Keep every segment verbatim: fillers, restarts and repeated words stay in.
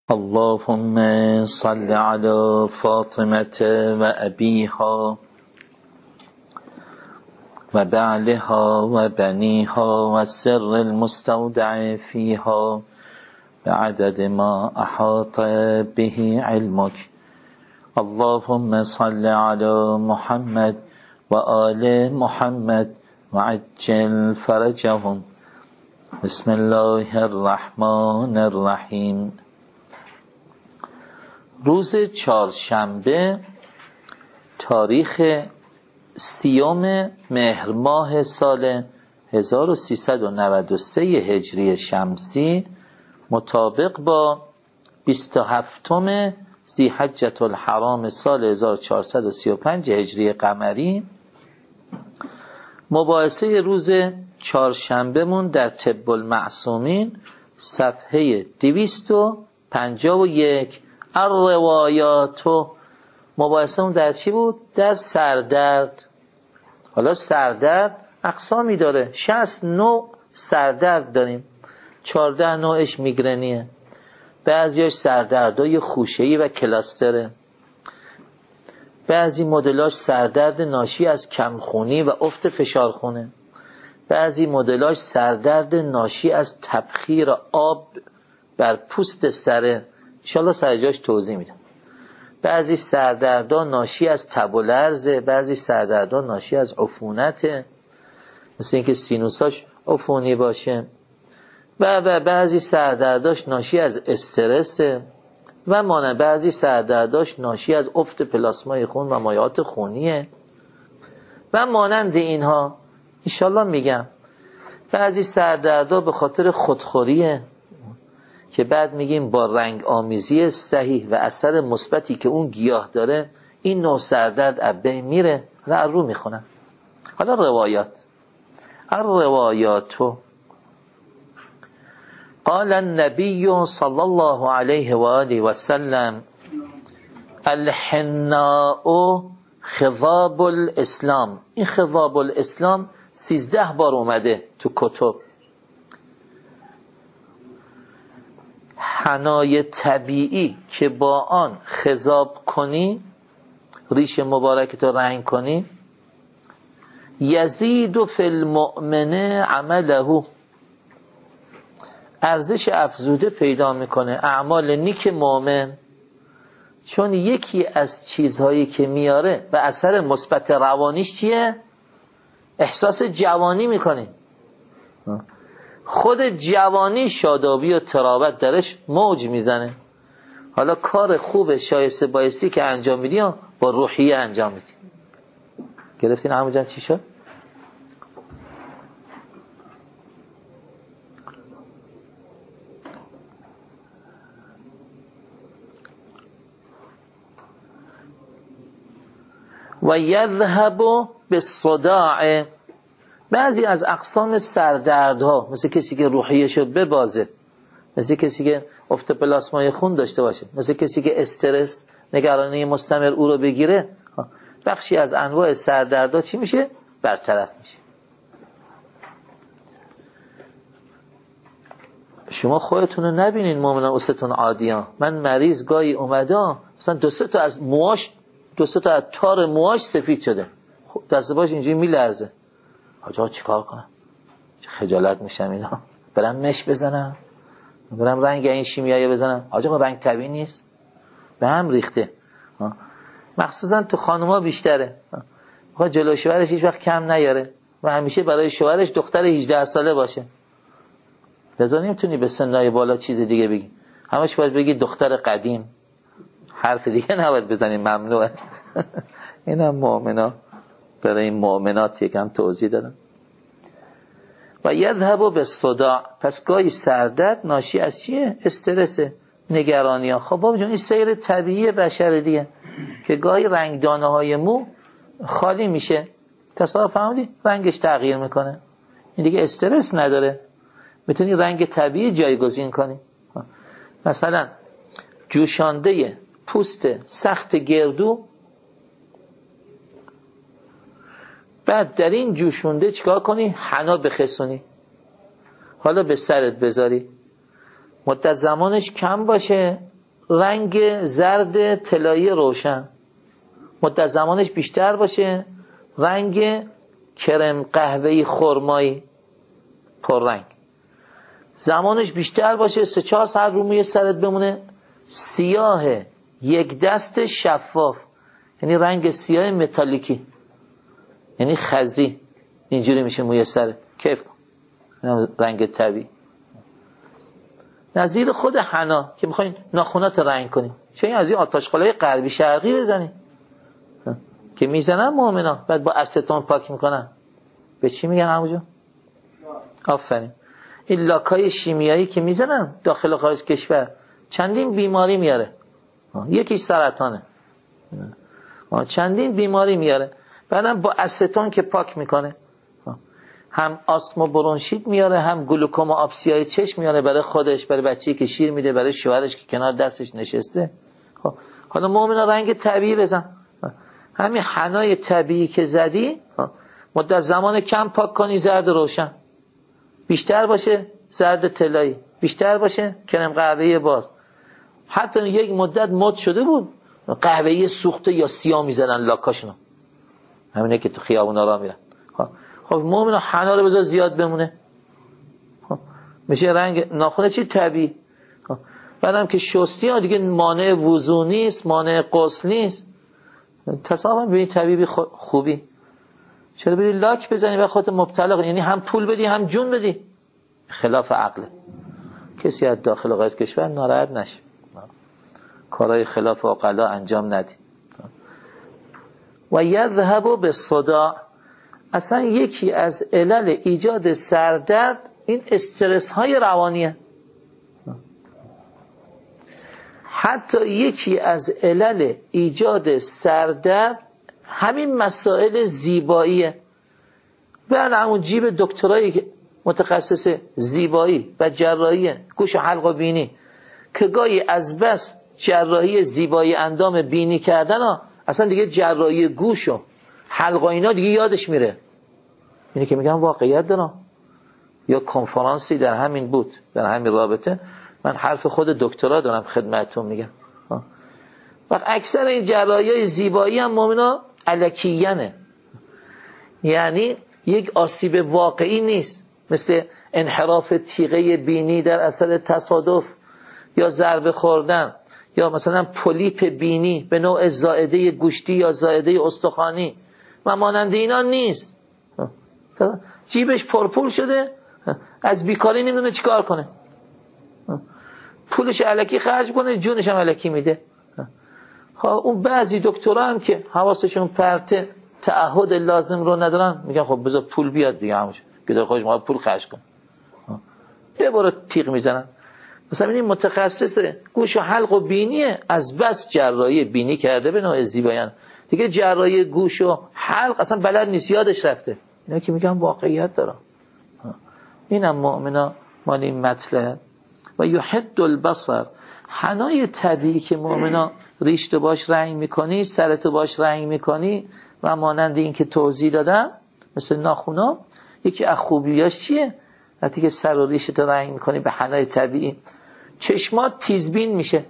اللهم صل على فاطمة وأبيها وبعلها وبنيها والسر المستودع فيها بعدد ما أحاط به علمك. اللهم صل على محمد وآل محمد وعجل فرجهم. بسم الله الرحمن الرحیم. روز چهارشنبه تاریخ سیوم مهر ماه سال هزار و سیصد و نود و سه هجری شمسی مطابق با بیست و هفتم ذی‌حجة الحرام سال هزار و چهارصد و سی و پنج هجری قمری، مباحثه روز چهارشنبه مون در طب المعصومین صفحه دویست و پنجاه و یک. الروایات. مباحثه اون در چی بود؟ در سردرد. حالا سردرد اقسامی داره، شصت نوع سردرد داریم، چهارده نوعش میگرنیه، بعضیاش سردردهای خوشه‌ای و کلاستره، بعضی مدلاش سردرد ناشی از کمخونی و افت فشارخونه، بعضی مدلاش سردرد ناشی از تبخیر آب بر پوست سره، انشالله سر جاش توضیح میدم. بعضی سردردها ناشی از تب و لرزه، بعضی سردردها ناشی از عفونته، مثل اینکه سینوساش عفونی باشه، و و بعضی سردرداش ناشی از استرسه و مانند بعضی سردرداش ناشی از افت پلاسمای خون و مایعات خونیه و مانند اینها انشالله میگم. بعضی سردردها به خاطر خودخوریه که بعد میگیم با رنگ آمیزی صحیح و اثر مثبتی که اون گیاه داره این نوع سردرد از بین میره و رو میخونن. حالا روایات. الروایات. قال النبی صلی الله علیه و آله و سلم الحناء خضاب الاسلام. این خضاب الاسلام سیزده بار اومده تو کتب. حنای طبیعی که با آن خضاب کنی، ریش مبارکت رو رنگ کنی، یزید فی المؤمن عمله، ارزش افزوده پیدا میکنه اعمال نیک مؤمن، چون یکی از چیزهایی که میاره و اثر مثبت روانیش چیه؟ احساس جوانی میکنه، خود جوانی شادابی و تراوت درش موج میزنه. حالا کار خوب شایسته بایستی که انجام میدی با روحیه انجام میدی. گرفتین عمو جان چی شد؟ و یذهب بالصداع. بعضی از اقسام سردردها مثل کسی که روحیه‌شو ببازه، مثل کسی که افت پلاسمای خون داشته باشه، مثل کسی که استرس نگرانی مستمر او رو بگیره، بخشی از انواع سردردها چی میشه؟ برطرف میشه. شما خودتون رو نبینین مومنان اوستون عادیان. من مریض گاهی اومده مثلا دو سه تا از موهاش دو سه تا از تار موهاش سفید شده، دست باش اینجوری میلرزه. آجا چیکار کنم؟ خجالت میشم اینا. برم مش بزنم؟ برم رنگ این شیمیایی بزنم؟ آجا رنگ طبیعی نیست، به هم ریخته. مخصوصا تو خانوما بیشتره. آقا جلو شوهرش هیچ وقت کم نیاره و همیشه برای شوهرش دختر هجده ساله باشه. لذا نمیتونی به سنای بالا چیز دیگه بگی، همش باید بگی دختر قدیم. حرف دیگه نباید بزنی، ممنوعه. اینم مؤمنا، برای این مؤمنات یکم توضیح دادم. و یذهب بالصداع. پس گاهی سردرد ناشی از چیه؟ استرسه، نگرانی ها. خب بابا جون این سیر طبیعی بشر دیگه که گاهی رنگ دانه های مو خالی میشه، تصادف فهمیدی؟ رنگش تغییر میکنه، این دیگه استرس نداره، میتونی رنگ طبیعی جایگزین کنی. مثلا جوشانده پوست سخت گردو، بعد در این جوشونده چیکار کنی؟ حنا بخسونی، حالا به سرت بذاری، مدت زمانش کم باشه، رنگ زرد طلایی روشن، مدت زمانش بیشتر باشه رنگ کرم قهوه‌ای خرمایی پررنگ، زمانش بیشتر باشه سه چهار ساعت رو موی سرت بمونه سیاه یک دست شفاف، یعنی رنگ سیاه متالیکی، یعنی خزی، اینجوری میشه موی سرت. کیف کن رنگ طبیعی. نظیر خود حنا که میخواین ناخونات رنگ کنیم، چه این از این آتشخالای غربی شرقی بزنیم که میزنن مؤمنا بعد با استون پاک میکنن، به چی میگن همونجا؟ آفرین. این لاکای شیمیایی که میزنن داخل خارج کشور چندین بیماری میاره، یکیش سرطانه، چندین بیماری میاره، بعدم با استون که پاک میکنه هم آسم و برونشیت میاره، هم گلوکوما آبسیای چشم میاره برای خودش، برای بچه‌ای که شیر میده، برای شوهرش که کنار دستش نشسته. خب حالا مؤمنا رنگ طبیعی بزن، همین حنای طبیعی که زدی مدت زمان کم پاک کنی زرد روشن، بیشتر باشه زرد طلایی، بیشتر باشه کرم قهوه‌ای باز. حتی یک مدت مد شده بود قهوه‌ای سوخته یا سیاه میزنن لاکاشونو، همینه که تو خیابونا راه میرن. خب مؤمنا حنا رو بذار زیاد بمونه، میشه رنگ ناخونه چی طبیعی. بعدم که شستی ها دیگه مانع وضو نیست، مانع غسل نیست، تصاحب ببین طبیعی خوبی. چرا بری لاک بزنی و خودت مبتلا کنی؟ یعنی هم پول بدی هم جون بدی، خلاف عقل. کسی از داخل قید کشور ناراحت نشه، کارهای خلاف عقلا انجام ندی. و یذهب بالصداع، اصلا یکی از علل ایجاد سردرد این استرس های روانیه. حتی یکی از علل ایجاد سردرد همین مسائل زیباییه. بعد همون جیب دکترایی که متخصص زیبایی و جراحی گوش و حلق و بینی که گاهی از بس جراحی زیبایی اندام بینی کردن ها اصلا دیگه جراحی گوش و حلق و اینا دیگه یادش میره. اینی که میگم واقعیت دارم، یا کنفرانسی در همین بود، در همین رابطه من حرف خود دکترا دارم خدمتتون میگم. و اکثر این جراحی‌های زیبایی هم مؤمنا الکیانه، یعنی یک آسیب واقعی نیست، مثل انحراف تیغه بینی در اثر تصادف یا ضربه خوردن یا مثلا پولیپ بینی به نوع زائده گوشتی یا زائده استخوانی و مانند اینا نیست. جیبش پرپول شده، از بیکاری نمیدونه چیکار کنه، پولش الکی خرج کنه، جونش هم الکی میده. ها اون بعضی دکترها هم که حواسشون پرته، تعهد لازم رو ندارن، میگن خب بذار پول بیاد دیگه، همونش که خودش ما پول خرج کن، یه بار تیغ میزنن. مثلا این متخصص گوش و حلق و بینیه، از بس جراحی بینی کرده به نوع زیبایان دیگه جراحی گوش و حلق اصلا بلد نیست، یادش رفته. اینا که میگن واقعیت دارم. اینم مؤمنا مال این مطلب. و یحد البصر، حنای طبیعی که مؤمنا ریشت باش رنگ میکنی، سرت باش رنگ میکنی و مانند این که توضیح دادم مثل ناخونا، یکی از خوبیاش چیه؟ وقتی که سر و ریشت رو رنگ میکنی به حنای طبیعی، چشمات تیزبین میشه.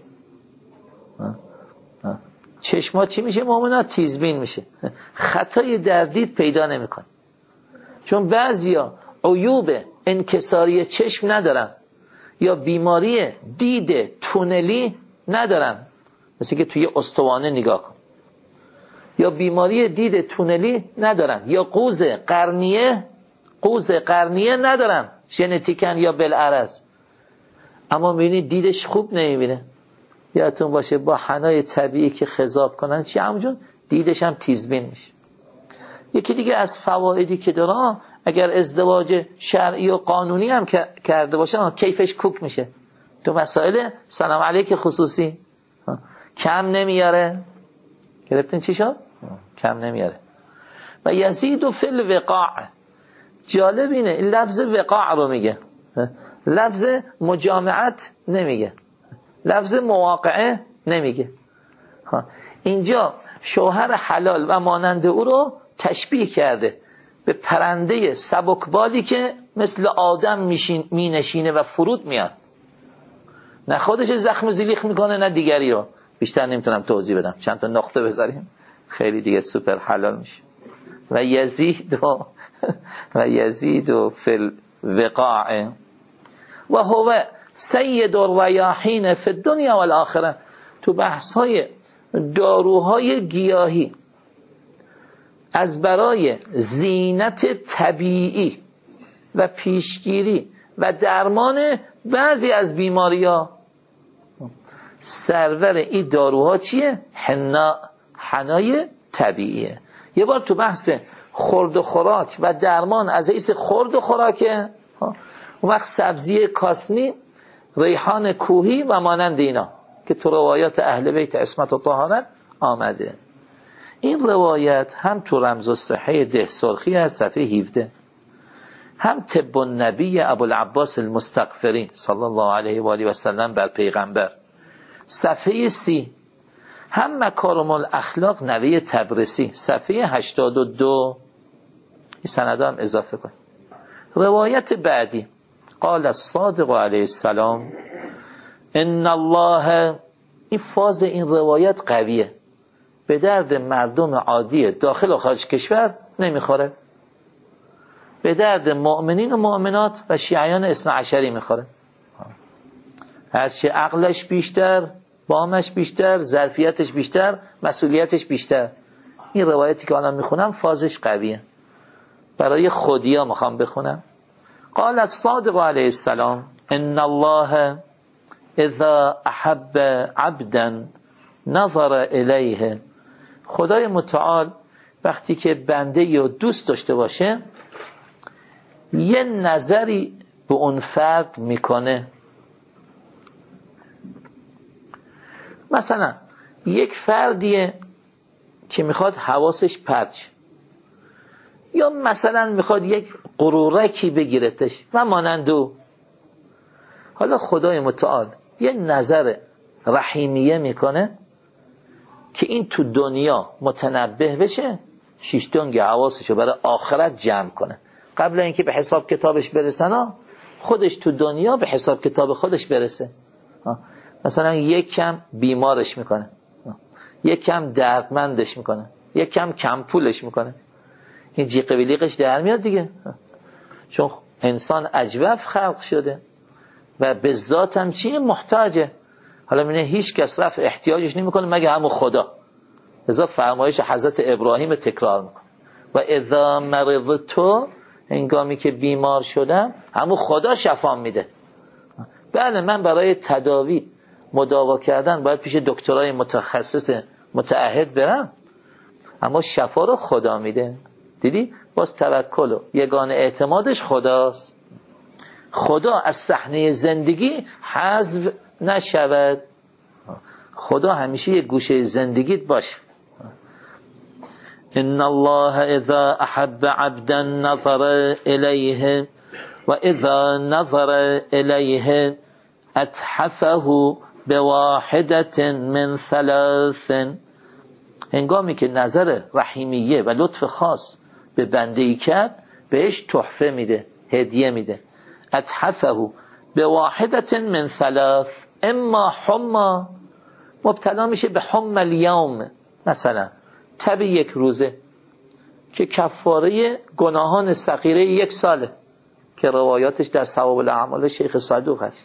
چشمات چی میشه مؤمنا؟ تیزبین میشه، خطای در دید پیدا نمیکنه. چون بعضیا عیوب انکساری چشم ندارن یا بیماری دید تونلی ندارن، مثل که توی استوانه نگاه کن، یا بیماری دید تونلی ندارن، یا قوز قرنیه قوز قرنیه ندارن ژنتیکن یا بالعرض، اما میبینی دیدش خوب نمیبینه. یادتون باشه با حنای طبیعی که خضاب کنن چی همونجون دیدش هم تیزبین میشه. یکی دیگه از فوایدی که داره، اگر ازدواج شرعی و قانونی هم کرده باشه کیفش کوک میشه. تو مسائل سلام علیک خصوصی کم نمیاره. گرفتین چی شد؟ کم نمیاره. و یزید فی الوقاع، جالب اینه این لفظ وقاع رو میگه، لفظ مجامعت نمیگه، لفظ مواقعه نمیگه. اینجا شوهر حلال و مانند او رو تشبیه کرده به پرنده سبکبالی که مثل آدم می نشینه و فرود میاد. نه خودش زخم زلیخ میکنه نه دیگری رو. بیشتر نمیتونم توضیح بدم، چند تا نقطه بذاریم خیلی دیگه سوپر حلال میشه. و یزید و و یزید و فی الوقاع و هو سید الریاحین فی الدنیا و الاخره. تو بحث های داروهای گیاهی از برای زینت طبیعی و پیشگیری و درمان بعضی از بیماری ها، سرور این داروها چیه؟ حنا، حنای طبیعیه. یه بار تو بحث خورد و خوراک و درمان از حیث خورد و خوراکه، اون وقت سبزی کاسنی، ریحان کوهی و مانند اینا که تو روایات اهل بیت عصمت و طهارت آمده. این روایت هم تو رمز الصحه ده سرخی از صفحه هفده، هم طب النبی ابوالعباس المستغفری صلی الله علیه و آله و سلم بر پیغمبر صفحه سی، هم مکارم الاخلاق نوی تبرسی صفحه هشتاد و دو. این سند هم اضافه کن. روایت بعدی، قال الصادق علیه السلام ان الله، این فاز این روایت قویه، به درد مردم عادی داخل و خارج کشور نمیخوره، به درد مؤمنین و مؤمنات و شیعیان اثنا عشری میخوره. هرچی عقلش بیشتر، بامش بیشتر، ظرفیتش بیشتر، مسئولیتش بیشتر. این روایتی که الان میخونم فازش قویه، برای خودیا میخوام بخونم. قال الصادق علیه السلام ان الله اذا احب عبدا نظر الیه. خدای متعال وقتی که بنده یا دوست داشته باشه یه نظری به اون فرد میکنه. مثلا یک فردیه که میخواد حواسش پرچ، یا مثلا میخواد یک قرورکی بگیرتش و مانند او. حالا خدای متعال یه نظر رحیمیه میکنه که این تو دنیا متنبه بشه، شیشتونگ حواسشو برای آخرت جمع کنه، قبل اینکه به حساب کتابش برسن خودش تو دنیا به حساب کتاب خودش برسه. مثلا یک کم بیمارش میکنه، یک کم دردمندش میکنه، یک کم کم پولش میکنه. این جیغ ویلیقش در میاد دیگه، چون انسان اجوف خلق شده و به ذات هم چیه؟ محتاجه. حالا میبینه هیچ کس رفع احتیاجش نمیکنه مگه همون خدا. لذا فرمایش حضرت ابراهیم تکرار میکنه و اذا مرضت، هنگامی که بیمار شدم همون خدا شفا میده. بله من برای تداوی مداوا کردن باید پیش دکترای متخصص متعهد برم، اما شفا رو خدا میده. دیدی؟ باز توکل و یگانه اعتمادش خداست. خدا از صحنه زندگی حذف نشود، خدا همیشه یک گوشه زندگیت باشه. ان الله اذا احب عبدا نظر الیه و اذا نظر الیه اتحفه بواحدة من ثلاث. هنگامی که نظر رحیمیه و لطف خاص به بنده ای کرد بهش تحفه میده، هدیه میده. اتحفه بواحدة من ثلاث، اما حما، مبتلا میشه به حم الیوم، مثلا تب یک روزه که کفاره گناهان صغیره یک ساله که روایاتش در ثواب الاعمال شیخ صدوق هست.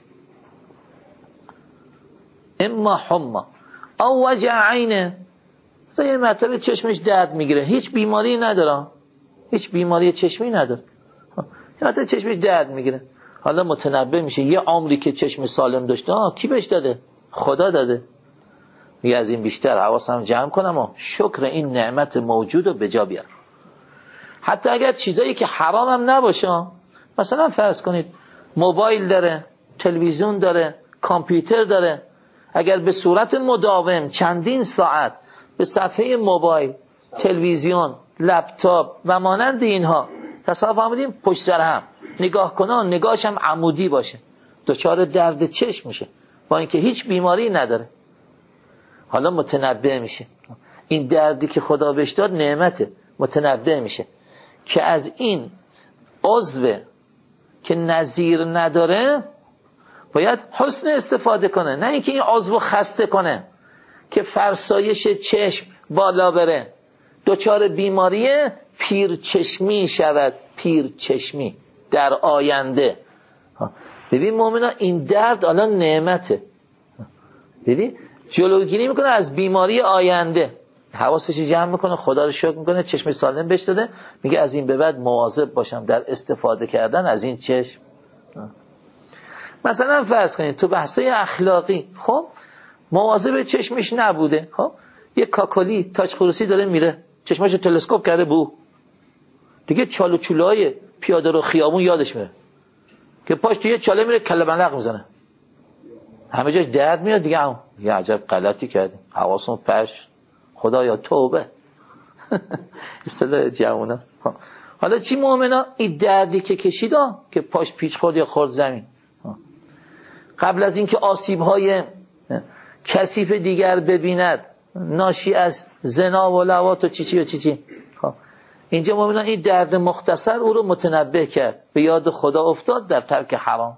اما حما او وجع عینه، یه مرتبه چشمش درد میگیره، هیچ بیماری نداره، هیچ بیماری چشمی نداره، یه مرتبه چشمش درد میگیره. حالا متنبه میشه یه عمری که چشم سالم داشته، آه کی بهش داده؟ خدا داده. میگه از این بیشتر حواسم جمع کنم و شکر این نعمت موجود رو به جا بیارم. حتی اگر چیزایی که حرام هم نباشه، مثلا فرض کنید موبایل داره، تلویزیون داره، کامپیوتر داره، اگر به صورت مداوم چندین ساعت به صفحه موبایل، تلویزیون، لپتاپ و مانند اینها تصادف آمدیم پشت سر هم نگاه کنه، نگاهش هم عمودی باشه، دچار درد چشم میشه با اینکه هیچ بیماری نداره. حالا متنبه میشه این دردی که خدا بهش داد نعمته، متنبه میشه که از این عضو که نظیر نداره باید حسن استفاده کنه، نه اینکه این عضو خسته کنه که فرسایش چشم بالا بره، دچار بیماری پیرچشمی شود. پیرچشمی در آینده. ببین مومنا این درد الان نعمته. ببین جلوگیری میکنه از بیماری آینده، حواسش جمع میکنه، خدا رو شکر میکنه، چشم سالم بهش داده، میگه از این به بعد مواظب باشم در استفاده کردن از این چشم. مثلا فرض کنید تو بحثای اخلاقی، خب مواظب چشمش نبوده، خب یه کاکلی تاج خروسی داره میره، چشماشو تلسکوپ کرده بو، دیگه چالو چولای پیاده رو خیابون یادش میره که پاش توی چاله میره کله بلق میزنه، همه جاش درد میاد دیگه. هم یه عجب غلطی کردیم، حواسون پش، خدایا توبه. اصطلاح جوونا. حالا چی مؤمنا؟ این دردی که کشیدا که پاش پیچ خورد یا خورد زمین، قبل از اینکه آسیب‌های کثیف دیگر ببیند ناشی از زنا و لواط و چی چی و چی چی، اینجا مؤمنا این درد مختصر او رو متنبه کرد، به یاد خدا افتاد در ترک حرام.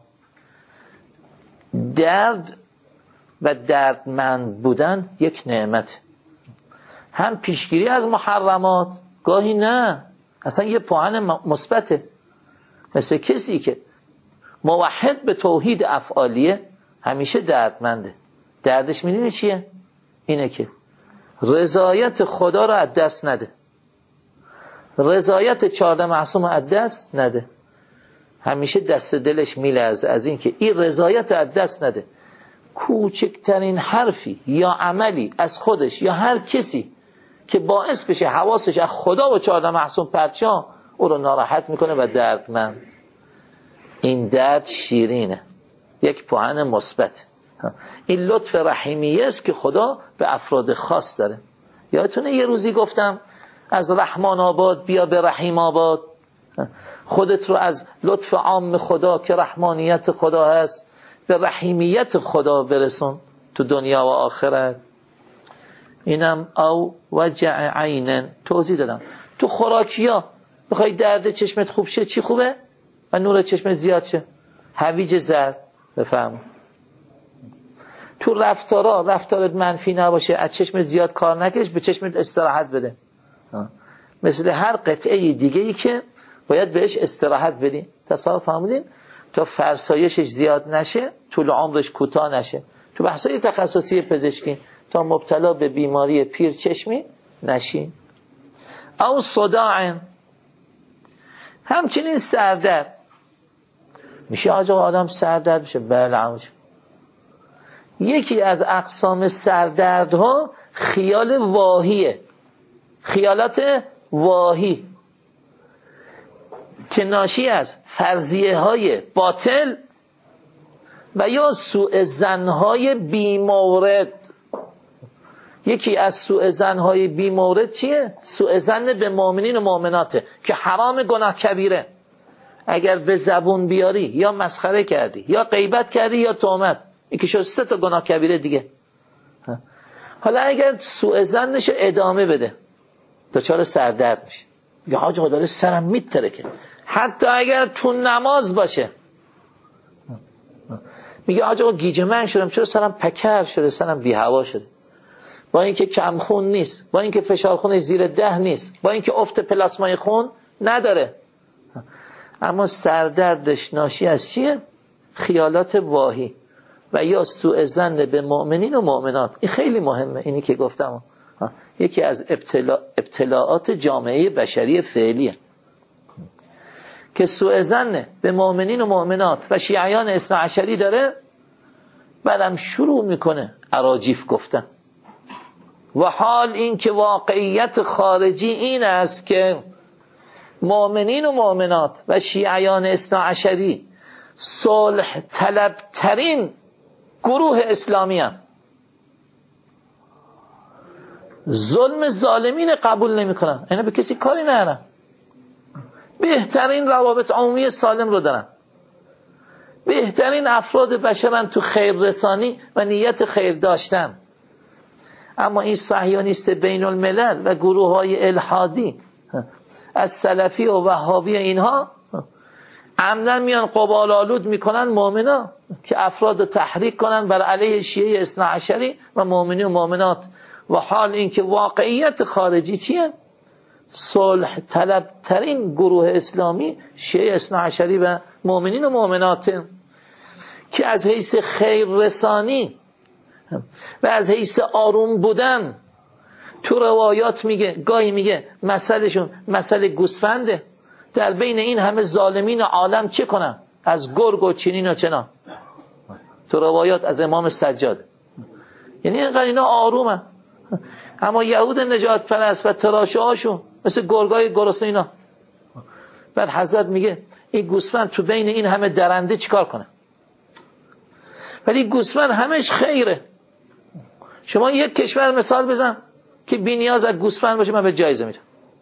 درد و دردمند بودن یک نعمت، هم پیشگیری از محرمات، گاهی نه اصلا یه پوهن مثبته. مثل کسی که موحد به توحید افعالیه همیشه دردمنده. دردش میدونی چیه؟ اینه که رضایت خدا رو از دست نده، رضایت چهارده معصوم از دست نده. همیشه دست دلش میلرزه از این که این رضایت از دست نده. کوچکترین حرفی یا عملی از خودش یا هر کسی که باعث بشه حواسش از خدا و چهارده معصوم پرچا، او رو ناراحت میکنه و دردمند. این درد شیرینه، یک پوهن مثبت. این لطف رحیمیه است که خدا به افراد خاص داره. یادتونه یه روزی گفتم از رحمان آباد بیا به رحیم آباد، خودت رو از لطف عام خدا که رحمانیت خدا هست به رحیمیت خدا برسون تو دنیا و آخرت. اینم او وجع عینن توضیح دادم. تو خوراکیا بخوای درد چشمت خوب شه چی خوبه؟ و نور چشمت زیاد شه، هویج زرد بفهم. تو رفتارا رفتارت منفی نباشه، از چشمت زیاد کار نکش، به چشمت استراحت بده. مثل هر قطعه دیگه ای که باید بهش استراحت بدین. تصور فهمیدین؟ تا فرسایشش زیاد نشه، طول عمرش کوتاه نشه. تو بحثای تخصصی پزشکی تا مبتلا به بیماری پیر چشمی نشین. او صداع، همچنین سردرد. میشه آجا آدم سردرد بشه؟ بله عموش. یکی از اقسام سردردها خیال واهیه، خیالات واهی که ناشی از فرضیه های باطل و یا سوء ظن‌های بی‌مورد. یکی از سوء ظن‌های بی‌مورد چیه؟ سوء ظن به مؤمنین و مؤمناته که حرام، گناه کبیره. اگر به زبون بیاری یا مسخره کردی یا غیبت کردی یا تهمت، این که شد سه تا گناه کبیره دیگه. حالا اگر سوء ظنش ادامه بده دچار سردرد میشه. یا حاج آقا داره سرم میترکه. حتی اگر تو نماز باشه میگه حاج آقا گیج من شدم، چرا سرم پکر شده، سرم بی هوا شده. با اینکه کم خون نیست، با اینکه فشار خونش زیر ده نیست، با اینکه افت پلاسمای خون نداره، اما سردردش ناشی از چیه؟ خیالات واهی و یا سوء ظن به مؤمنین و مؤمنات. این خیلی مهمه، اینی که گفتم یکی از ابتلا... ابتلاعات جامعه بشری فعلیه که سوء ظن به مؤمنین و مؤمنات و شیعیان اثنا عشری داره، بعدم شروع میکنه اراجیف گفتن. و حال این که واقعیت خارجی این است که مؤمنین و مؤمنات و شیعیان اثنا عشری صلح طلب ترین گروه اسلامی هم. ظلم ظالمین قبول نمی کنن، اینا به کسی کاری ندارن، بهترین روابط عمومی سالم رو دارن، بهترین افراد بشرن تو خیر رسانی و نیت خیر داشتن. اما این صهیونیست بین الملل و گروه های الحادی از سلفی و وهابی اینها عمدن میان قبال آلود میکنن مؤمنا که افراد رو تحریک کنن بر علیه شیعه اثنا عشری و مؤمنین و مؤمنات. و حال این که واقعیت خارجی چیه؟ صلح طلب ترین گروه اسلامی شیعه اثنا عشری و مؤمنین و مؤمنات که از حیث خیر رسانی و از حیث آروم بودن تو روایات میگه، گاهی میگه مسئلهشون مسئله گوسفنده، در بین این همه ظالمین عالم چه کنن؟ از گرگ و چنین و چنان. تو روایات از امام سجاد. یعنی اینقدر اینا آرومن. اما یهود نجات پرست و تراشه هاشون مثل گرگای گرسنه اینا. بعد حضرت میگه این گوسفند تو بین این همه درنده چیکار کنه؟ ولی گوسفند همش خیره. شما یک کشور مثال بزن که بی نیاز از گوسفند باشه، من به جایزه میدم.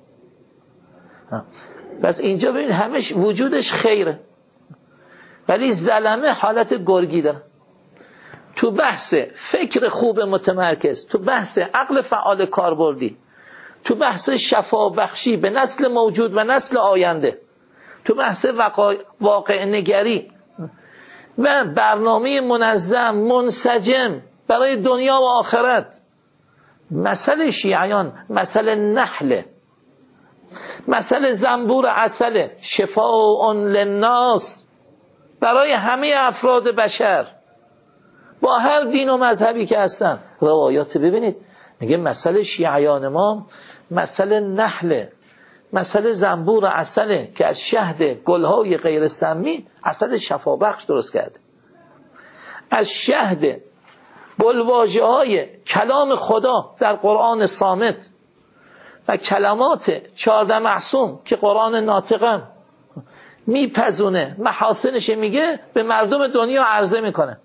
پس اینجا ببین همش وجودش خیره، ولی ظلمه حالت گرگی داره. تو بحث فکر خوب متمرکز، تو بحث عقل فعال کاربردی، تو بحث شفا بخشی به نسل موجود و نسل آینده، تو بحث واقع نگری و برنامه منظم منسجم برای دنیا و آخرت. مسئله شیعیان مسئله نحله، مسئله زنبور عسل، شفاء للناس، برای همه افراد بشر با هر دین و مذهبی که هستن. روایات ببینید میگه مسئله شیعیان ما مسئله نحله، مسئله زنبور عسله که از شهد گلهای غیر سمی عسل شفابخش درست کرده. از شهد گلواژه های کلام خدا در قرآن صامت و کلمات چهارده معصوم که قرآن ناطقن میپزونه، محاسنش میگه به مردم دنیا عرضه میکنه.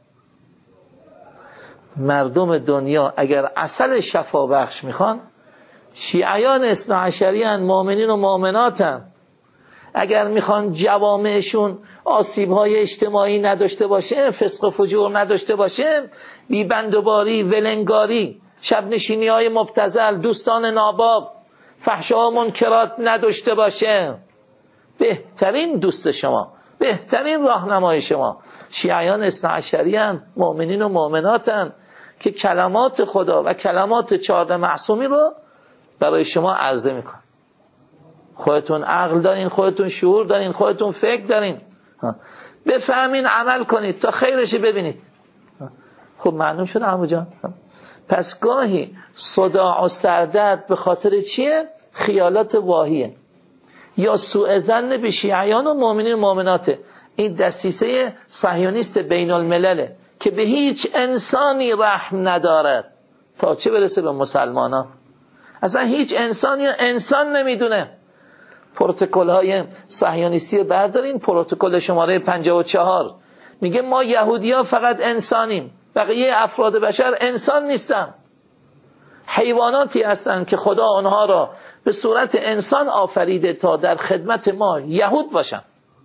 مردم دنیا اگر عسل شفا بخش میخوان، شیعیان اثنا عشریان مؤمنین و مؤمناتن، اگر میخوان جوامعشون آسیب‌های اجتماعی نداشته باشه، فسق و فجور نداشته باشه، بیبندوباری، ولنگاری، شب نشینی های مبتذل، دوستان ناباب، فحشا و منکرات نداشته باشه، بهترین دوست شما، بهترین راهنمای شما شیعیان اثنا عشریان مؤمنین و مؤمناتن که کلمات خدا و کلمات چهارده معصومی رو برای شما عرضه میکن. خودتون عقل دارین، خودتون شعور دارین، خودتون فکر دارین، بفهمین، عمل کنید تا خیرش ببینید. خب معلوم شد عمو جان. پس گاهی صداع و سردرد به خاطر چیه؟ خیالات واهیه یا سوء ظن به شیعیان و مؤمنین و مؤمناته. این دسیسه صهیونیست بین الملله که به هیچ انسانی رحم ندارد، تا چه برسه به مسلمانان. اصلا هیچ انسانی انسان نمیدونه. پروتکل های صهیونیستی بردارین، پروتکل شماره پنجاه و چهار میگه ما یهودی ها فقط انسانیم، بقیه افراد بشر انسان نیستن، حیواناتی هستن که خدا آنها را به صورت انسان آفریده تا در خدمت ما یهود باشن.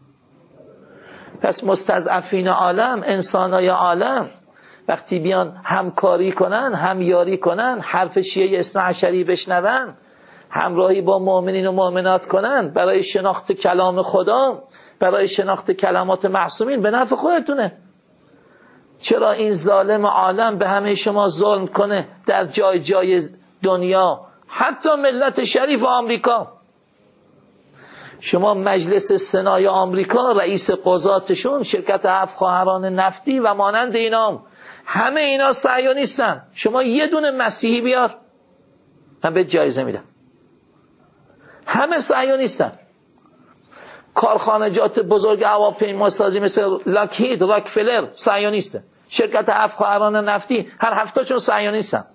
پس مستضعفین عالم، انسانای عالم وقتی بیان همکاری کنن، همیاری کنن، حرف شیعه اثنا عشری بشنون، همراهی با مؤمنین و مؤمنات کنن برای شناخت کلام خدا، برای شناخت کلمات معصومین، به نفع خودتونه. چرا این ظالم عالم به همه شما ظلم کنه در جای جای دنیا، حتی ملت شریف آمریکا؟ شما مجلس سنای آمریکا، رئیس قضاتشون، شرکت هفت خواهران نفتی و مانند اینا، همه اینا صهیونیستن. شما یه دونه مسیحی بیار من به جایزه میدم. همه صهیونیستن. کارخانجات بزرگ هواپیما سازی مثل لاکهید، راکفلر صهیونیسته. شرکت هفت خواهران نفتی هر هفتهشون صهیونیستن.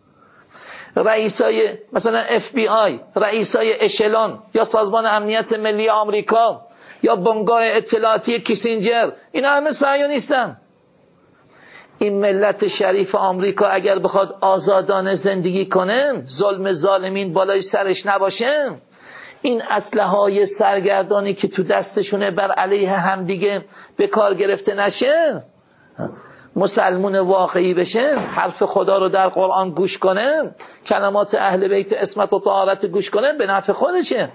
رئیسای مثلا اف بی آی، رئیسای اشلون یا سازمان امنیت ملی آمریکا یا بنگاه اطلاعاتی کیسینجر، اینا همه صهیونیستن. این ملت شریف آمریکا اگر بخواد آزادانه زندگی کنه، ظلم ظالمین بالای سرش نباشه، این اسلحه‌های سرگردانی که تو دستشونه بر علیه همدیگه به کار گرفته نشه، مسلمون واقعی بشه، حرف خدا رو در قرآن گوش کنه، کلمات اهل بیت عصمت و طهارت گوش کنه، به نفع خودشه.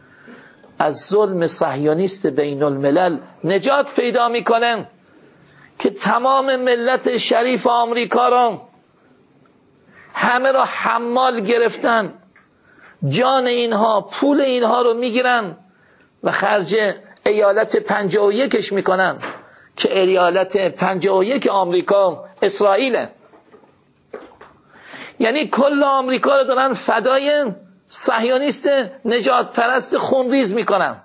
از ظلم صهیونیست بین الملل نجات پیدا میکنه. که تمام ملت شریف آمریکا را همه را حمال گرفتن، جان اینها، پول اینها رو میگیرن و خرج ایالت پنجاه و یکش میکنن که ایالت پنجاه و یک آمریکا اسرائیله. یعنی کل آمریکا رو دارن فدای صهیونیست نجات پرست خونریز میکنن.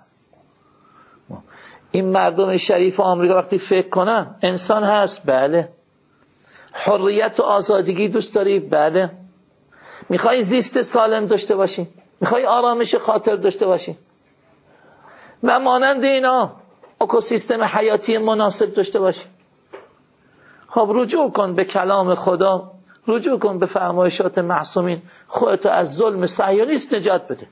این مردم شریف آمریکا وقتی فکر کنن انسان هست، بله. حریت و آزادگی دوست داری؟ بله. میخوای زیست سالم داشته باشی؟ میخوای آرامش خاطر داشته باشی؟ و مانند اینا اکوسیستم حیاتی مناسب داشته باشی؟ خب رجوع کن به کلام خدا، رجوع کن به فرمایشات معصومین، خودت از ظلم صهیونیست نجات بده.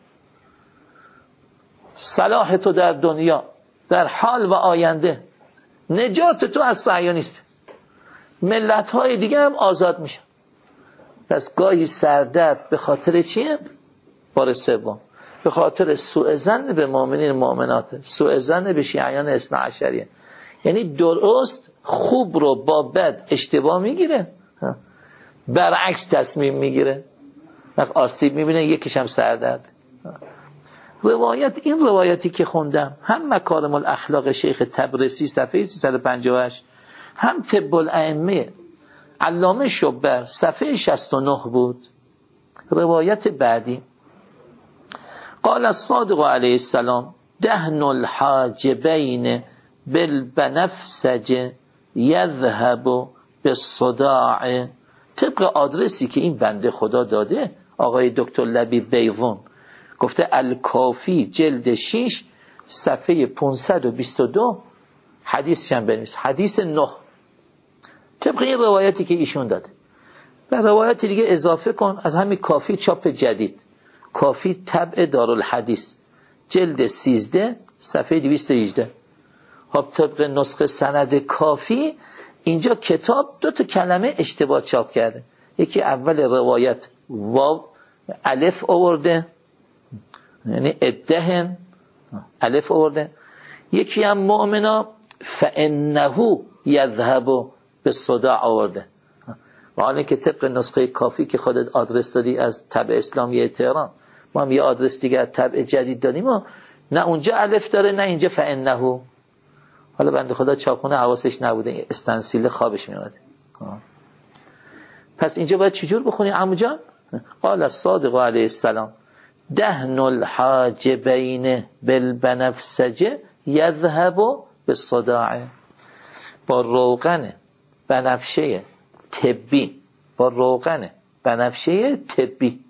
صلاح تو در دنیا، در حال و آینده، نجات تو از صهیونیست. ملت های دیگه هم آزاد میشن. پس گاهی سردرد به خاطر چیه؟ بار سوم به خاطر سوء ظن به مؤمنین مؤمنات، سوء ظن به شیعیان اثنا عشریه. یعنی درست خوب رو با بد اشتباه میگیره، برعکس تصمیم میگیره، وقت آسیب میبینه، یکیش هم سردرد. روایت، این روایتی که خوندم، هم مکارم الاخلاق شیخ تبرسی صفحه سیصد و پنجاه و هشت، هم طب الائمه علامه شبر صفحه شصت و نه بود. روایت بعدی، قال الصادق علیه السلام دهن الحاجبین بالبنفسج یذهب بالصداع. طبق آدرسی که این بنده خدا داده، آقای دکتر لبیب بیضون گفته الکافی جلد شش صفحه پانصد و بیست و دو، حدیث هم بنویس، حدیث نه، طبق این روایتی که ایشون داده. و روایتی دیگه اضافه کن از همین کافی چاپ جدید، کافی طبع دارالحدیث جلد سیزده صفحه دویست و هجده. خب طبق نسخه سند کافی اینجا کتاب دو تا کلمه اشتباه چاپ کرده. یکی اول روایت واو الف آورده، یعنی ادهن الف آورده. یکی هم مؤمنا فانه یذهب بالصداع آورده. و حالا که طبق نسخه کافی که خودت آدرس دادی از طبع اسلامی تهران، ما هم یه آدرس دیگه از طبع جدید دادیم و نه اونجا الف داره نه اینجا فانه. حالا بنده خدا چاپخونه حواسش نبوده، استنسیل خوابش میاد. پس اینجا باید چجور بخونی عمو جان؟ قال الصادق علیه السلام دهن الحاجبین بالبنفسج یذهب بالصداع. با روغن بنفشه طبی، با روغن بنفشه طبی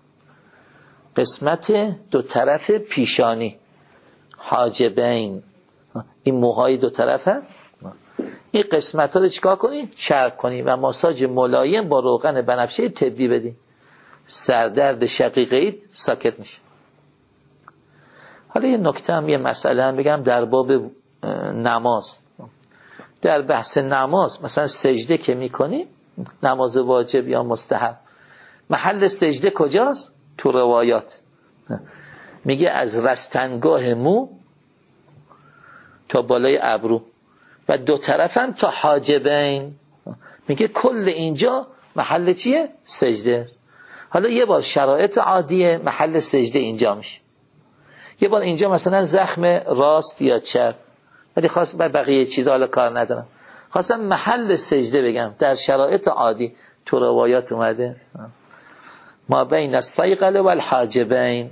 قسمت دو طرف پیشانی، حاجبین، این موهای دو طرفه، این قسمت ها رو چیکار کنی؟ چرک کنی و ماساژ ملایم با روغن بنفشه طبی بدی، سردرد شقیقه‌ای ساکت میشه. حالا یه نکته هم، یه مسئله هم بگم در باب نماز. در بحث نماز مثلا سجده که میکنی، نماز واجب یا مستحب، محل سجده کجاست؟ تو روایات میگه از رستنگاه مو تا بالای ابرو و دو طرف هم تا حاجبین. میگه کل اینجا محل چیه؟ سجده. حالا یه بار شرایط عادیه محل سجده اینجا میشه، یه بار اینجا مثلا زخم راست یا چپ، ولی خواست به بقیه چیزا حالا کار ندارم، خواستم محل سجده بگم در شرایط عادی. تو روایات اومده ما بین الصیقل و الحاجبین.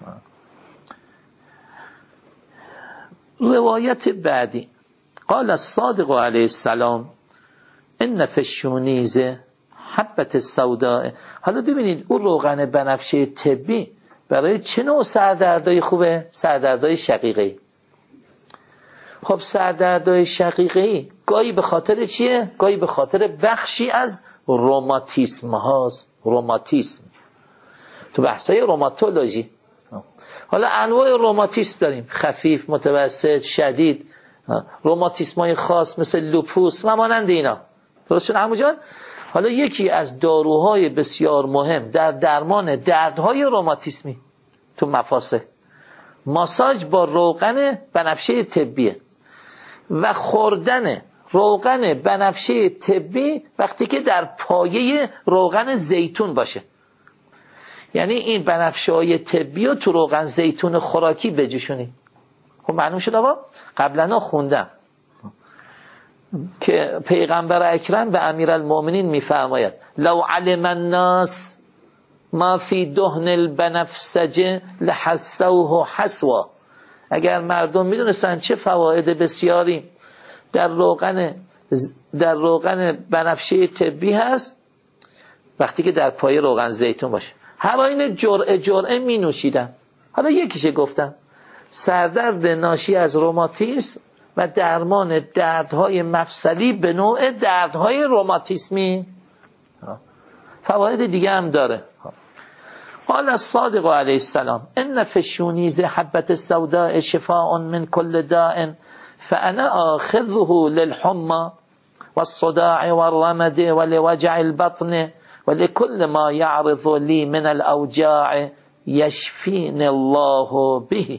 روایت بعدی قال الصادق علیه السلام ان فی الشونیز حبت السوداء. حالا ببینید اون روغن بنفشه طبی برای چه نوع سردردای خوبه؟ سردردای شقیقه‌ای. خب سردردای شقیقه‌ای گاهی به خاطر چیه؟ گاهی به خاطر بخشی از روماتیسم هاست. روماتیسم تو بحثای روماتولوژی. حالا انواع روماتیسم داریم، خفیف، متوسط، شدید، روماتیسم های خاص مثل لوپوس و مانند اینا. درست شد عمو جان؟ حالا یکی از داروهای بسیار مهم در درمان دردهای روماتیسمی تو مفاصل ماساژ با روغن بنفشه طبیه و خوردن روغن بنفشه طبی وقتی که در پایه روغن زیتون باشه. یعنی این بنفشه های طبی رو تو روغن زیتون خوراکی بجوشونی. خب معلوم شد آقا؟ قبلا خوندم که پیغمبر اکرم به امیرالمؤمنین میفرماید لو علم الناس ما فی دهن البنفسجه لحسوه حسوا. اگر مردم میدونستن چه فواید بسیاری در روغن در روغن بنفشه طبی هست وقتی که در پای روغن زیتون باشه، هر آینه جرعه جرعه می نوشیدن. حالا یکیشه گفتم سردرد ناشی از روماتیسم و درمان دردهای مفصلی به نوع دردهای روماتیسمی. فواید دیگه هم داره. قال الصادق علیه السلام ان فی الشونیز حبة السوداء شفاء من كل داء فانا آخذه للحمى والصداع والرمد ولوجع البطن ولكل ما يعرض لي من الاوجاع يشفيني الله به.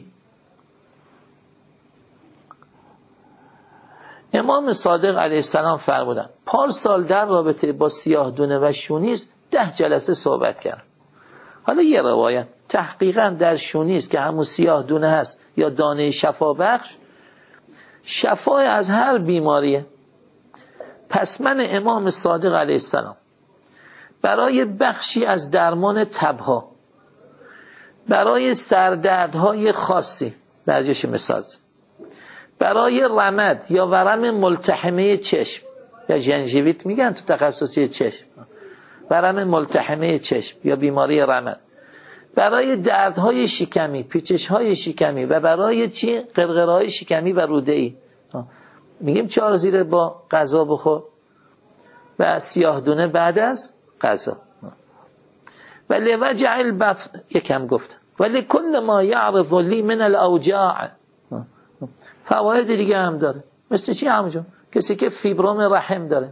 امام صادق علیه السلام فرمودند پارسال در رابطه با سیاه دونه و شونیز ده جلسه صحبت کرد. حالا یه روایت تحقیقا در شونیز که همون سیاه دونه هست یا دانه شفا بخش شفای از هر بیماریه. پس من امام صادق علیه السلام برای بخشی از درمان تبها، برای سردردهای خاصی، بعضیش مثال زد، برای رمد یا ورم ملتحمه چشم یا ژنژیویت میگن تو تخصصی چشم، ورم ملتحمه چشم یا بیماری رمد، برای دردهای شکمی، پیچشهای شکمی و برای چی؟ قرقرهای شکمی و روده‌ای. میگیم چهار زیره با غذا بخور و سیاه دونه بعد از غذا. ولی وجع البطن یکم گفت ولی کل ما یعرض لی من الاوجاع. فواید دیگه هم داره. مثل چی همونجا؟ کسی که فیبروم رحم داره،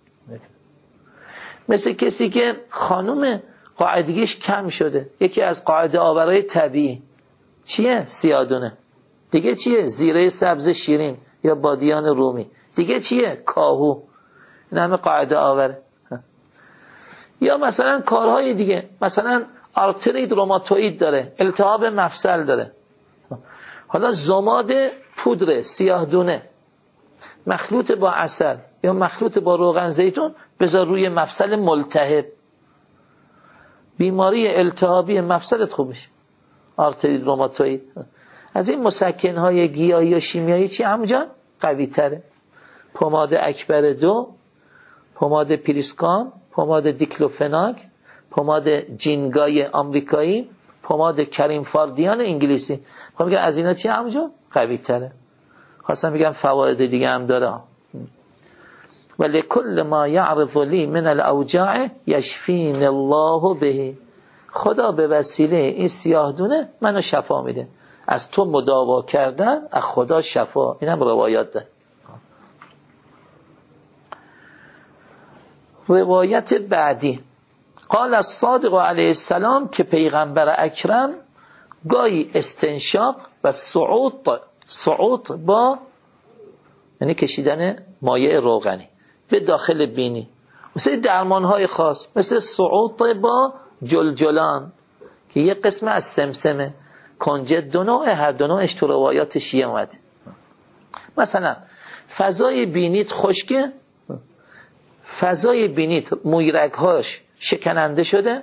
مثل کسی که خانوم قاعدگیش کم شده، یکی از قاعده آورای طبیعی چیه؟ سیاه دونه. دیگه چیه؟ زیره سبز شیرین یا بادیان رومی. دیگه چیه؟ کاهو. این همه قاعده آوره. یا مثلا کارهای دیگه، مثلا آرترید روماتوئید داره، التهاب مفصل داره. حالا ضماد پودر سیاه دونه مخلوط با عسل یا مخلوط با روغن زیتون بذار روی مفصل ملتهب، بیماری التهابی مفصلت خوب میشه. آرترید روماتوئید. از این مسکنهای گیاهی و شیمیایی چی همونجا قوی تره؟ پماد اکبر دو، پماد پریسکام، پماد دیکلوفناک، پماد جینگای آمریکایی، پماد کریم فاردیان انگلیسی. خب میگن از اینا چی همونجا قوی تره. خواستم بگم فواید دیگه هم داره. ولی کل ما یعرض لی من الاوجاع یشفین الله به. خدا به وسیله این سیاه دونه منو شفا میده. از تو مداوا کردن از خدا شفا. اینم روایات ده. روایت بعدی قال الصادق علیه السلام که پیغمبر اکرم گاهی استنشاق و صعود صعود با یعنی کشیدن مایع روغنی به داخل بینی مثل درمانهای خاص مثل صعود با جلجلان که یک قسم از سمسمه کنجد دو نوع، هر دو نوعش تو روایات شیعه اومده. مثلا فضای بینیت خشکه، فضای بینیت مویرگ‌هاش شکننده شده،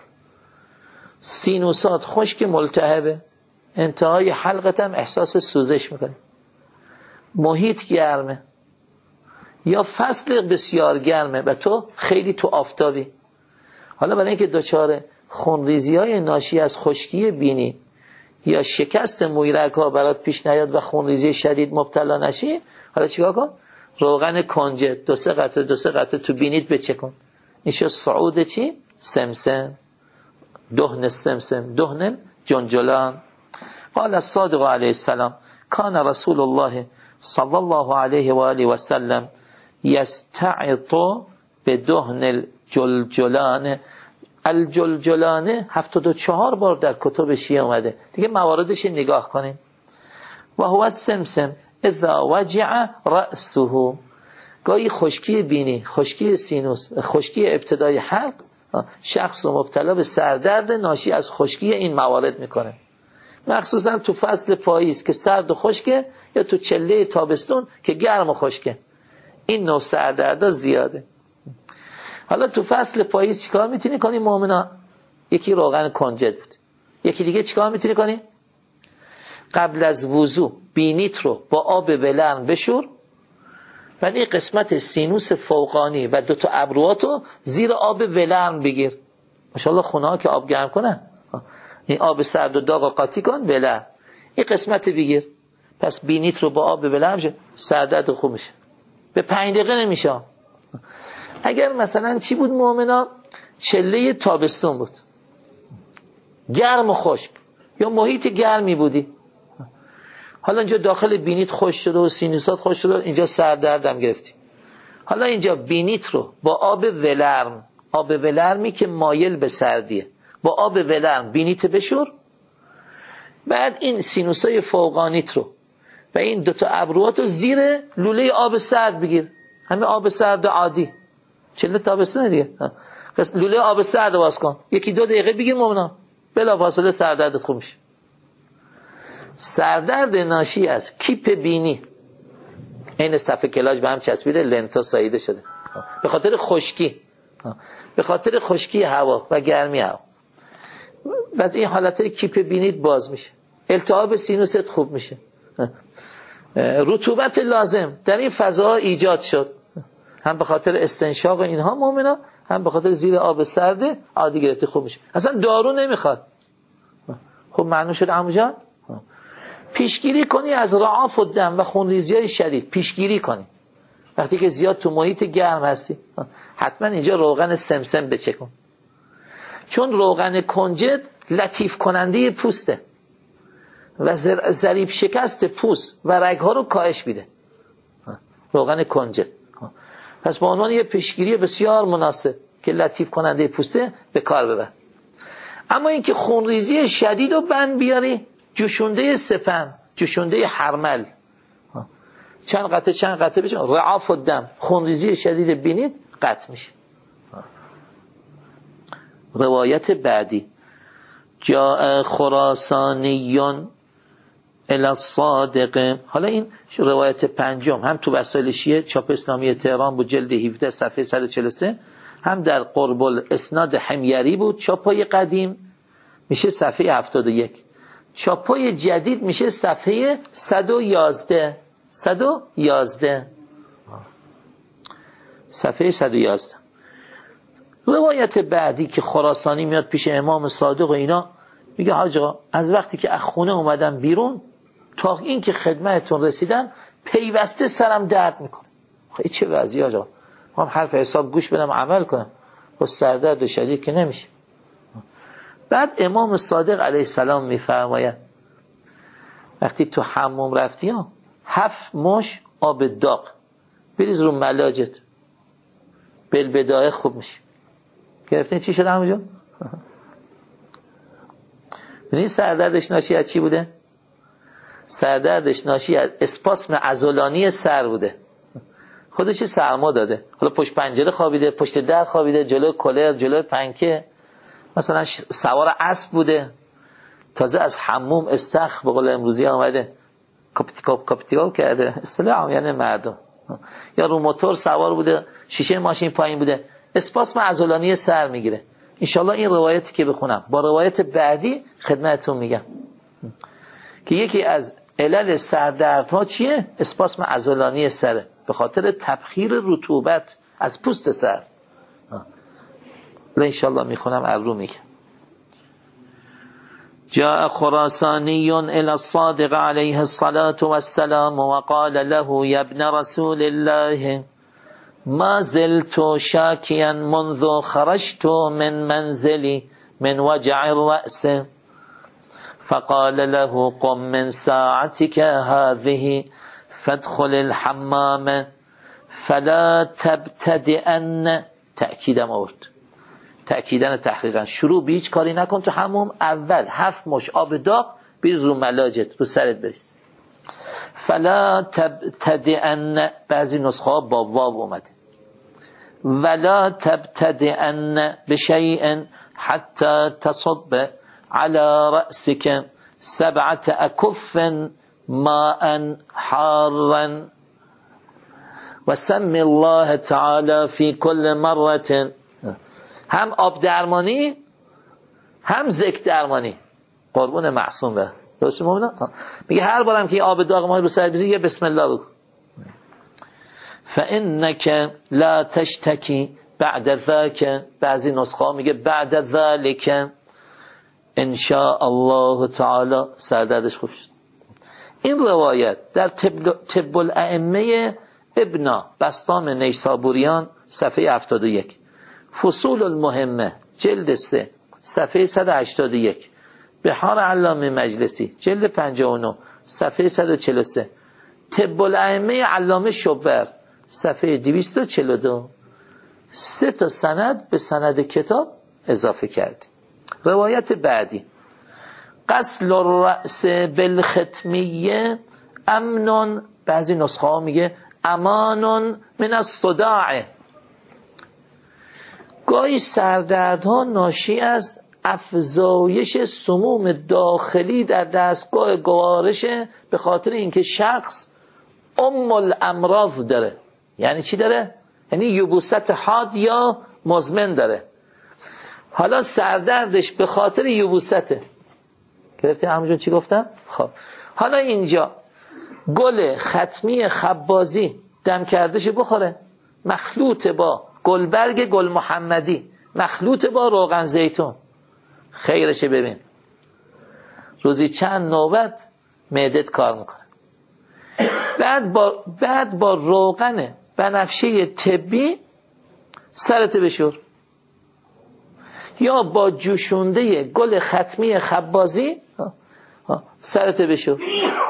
سینوسات خشک ملتهبه، انتهای حلقت هم احساس سوزش میکنه، محیط گرمه یا فصل بسیار گرمه و تو خیلی تو آفتابی. حالا برای اینکه دچار خونریزی های ناشی از خشکی بینی یا شکست مویرگ ها برات پیش نیاد و خونریزی شدید مبتلا نشی، حالا چیکار کن؟ روغن کنجد دو سه قطره دو سه قطره تو بینیت بچکن. این شد صعود چی؟ سمسم، دهن سمسم، دهن جنجلان. قال الصادق علیه السلام کان رسول الله صلی الله علیه و آله و سلم یستعط بدهن الجلجلان. الجلجلان هفتاد و چهار بار در کتب شیعه اومده، دیگه مواردش نگاه کنیم. و هو السمسم اذا وجع رأسه، گاهی خشکی بینی، خشکی سینوس، خشکی ابتدای حلق شخص رو مبتلا به سردرد ناشی از خشکی این موارد میکنه، مخصوصا تو فصل پاییز که سرد و خشکه، یا تو چله تابستون که گرم و خشکه. این نوع سردردا زیاده. حالا تو فصل پاییز چیکار میتونی کنی مؤمنا؟ یکی روغن کنجد بود. یکی دیگه چیکار میتونی کنی؟ قبل از وضو بینیت رو با آب ولرم بشور، بعد این قسمت سینوس فوقانی و دو تا ابروهاتو زیر آب ولرم بگیر. ماشاءالله خونه ها که آب گرم کنن، این آب سرد و داغ قاطی کن، ولرم این قسمت بگیر، پس بینیت رو با آب ولرم شه، سردرد خوب میشه. به پنج دقیقه نمیشه. اگر مثلا چی بود مؤمنا؟ چله تابستون بود، گرم و خشک، یا محیط گرمی بودی، حالا اینجا داخل بینیت خوش شده و سینوسات خوش شده، اینجا سردردم گرفتی. حالا اینجا بینیت رو با آب ولرم، آب ولرمی که مایل به سردیه، با آب ولرم بینیت بشور، بعد این سینوسای فوقانیت رو و این دوتا ابروات رو زیر لوله آب سرد بگیر، همه آب سرد عادی، چله تابستونه دیگه، لوله آب سرد باز کن، یکی دو دقیقه بگیر مؤمنا، بلا فاصله سردردت خوب میشه. سردرد ناشی از کیپ بینی، این صفحه کلاج به هم چسبیده، لنتا ساییده شده به خاطر خشکی، به خاطر خشکی هوا و گرمی هوا، بس این حالت کیپ بینیت باز میشه، التهاب سینوست خوب میشه، رطوبت لازم در این فضاها ایجاد شد، هم به خاطر استنشاق اینها مؤمنا، هم به خاطر زیر آب سرد عادی گرفته خوب میشه، اصلا دارو نمیخواد. خب معنی شد عمو جان؟ پیشگیری کنی از رعاف الدم و خونریزی‌های شدید، پیشگیری کنی وقتی که زیاد تو محیط گرم هستی. حتما اینجا روغن سمسم بچکن، چون روغن کنجد لطیف کننده پوسته و ضریب شکست پوست و رگ‌ها رو کاهش میده، روغن کنجد. پس به عنوان یه پیشگیری بسیار مناسب که لطیف کننده پوسته به کار ببر. اما اینکه خونریزی شدید رو بند بیاری، جوشونده سپن، جوشونده حرمل، چند قطعه چند قطعه بشه، رعاف الدم، خونریزی شدید بینید قطع میشه. روایت بعدی، جاء خراسانیون الی الصادق. حالا این روایت پنجم هم تو وسایل شیعه چاپ اسلامی تهران بود، جلد هفده صفحه صد و چهل و سه، هم در قرب الاسناد حمیری بود چاپای قدیم، میشه صفحه هفتاد و یک، چاپای جدید میشه صفحه صد و یازده، صد و یازده، صفحه صد و یازده. روایت بعدی که خراسانی میاد پیش امام صادق و اینا، میگه حاج آقا از وقتی که از خونه اومدم بیرون تا این که خدمتتون رسیدم پیوسته سرم درد میکنه. خیلی چه وضعیه حاج آقا؟ من حرف حساب گوش بدم عمل کنم، با سردرد شدید که نمیشه. بعد امام صادق علیه السلام میفرماید وقتی تو حموم رفتی ها، هفت مش آب داغ بریز رو ملاجت، بلبدایه خوب میشه. گرفتین چی شده همونجا؟ ببین سردردش ناشی از چی بوده؟ سردردش ناشی از اسپاسم عضلانی سر بوده، خودش سرما داده، حالا پشت پنجره خوابیده، پشت در خوابیده، جلوی کولر، جلوی پنکه، مثلا سوار اسب بوده، تازه از حموم استخ به قول امروزی آمده کاپیتیکاپ کاپیتیکاپ کرده، اصطلاح یعنی مردم، یا رو موتور سوار بوده، شیشه ماشین پایین بوده، اسپاسم عضلانی سر میگیره. انشالله این روایتی که بخونم با روایت بعدی خدمتتون میگم که یکی از علل سردردها چیه؟ اسپاسم عضلانی سره، به خاطر تبخیر رطوبت از پوست سر. انشالله میخونم ابرو میگم. جاء خراسانی الى الصادق علیه الصلاة والسلام وقال له یا ابن رسول الله ما زلت شاكيا منذ خرجت من منزلي من وجع الرأس فقال له قم من ساعتك هذه فادخل الحمام فلا تبتدئن. تأکیدم آورد، تأکیدن تحقیقا، شروع به هیچ کاری نکن تو حموم، اول هفت مش آب داغ بریز رو ملاجت، رو سرت بریز. فلا تبتدئن، بعضی نسخه ها با واو اومده، ولا تبتدئن بشیء حتی تصب على رأسك سبعة اکف ماء حارا و سم الله تعالی فی کل مرة. هم آب درمانی هم ذکر درمانی. قربون معصوم بره. درسته مومنان؟ میگه هر بارم که آب داغ ماهی رو سر بزنی یه بسم الله بگو. فإنك لا تشتكي بعد ذاك، بعضی نسخه ها میگه بعد ذلك ان شاء الله تعالی سردردش خوب شد. این روایت در طب الائمه ابن بسطام نیسابوریان صفحه هفتاد و یک، فصول المهمه جلد سه صفحه صد و هشتاد و یک، بحار علامه مجلسی جلد پنجاه و نه صفحه صد و چهل و سه، طب الائمه علامه شبر صفحه دویست و چهل و دو، سه تا سند به سند کتاب اضافه کرد. روایت بعدی، غسل الرأس بالختمیه امنون، بعضی نسخه ها میگه امانون من الصداع. گاهی سردردها ناشی از افزایش سموم داخلی در دستگاه گوارشه به خاطر اینکه شخص ام الامراض داره. یعنی چی داره؟ یعنی یبوست حاد یا مزمن داره. حالا سردردش به خاطر یبوسته. گرفتی همونجور چی گفتم؟ خب حالا اینجا گل ختمی خبازی دم کردش بخوره، مخلوط با گلبرگ گل محمدی، مخلوط با روغن زیتون، خیرشه. ببین روزی چند نوبت معدت کار میکنه. بعد با بعد با روغن بنفشه طبی سرت بشور، یا با جوشونده گل ختمی خبازی سرت بشور،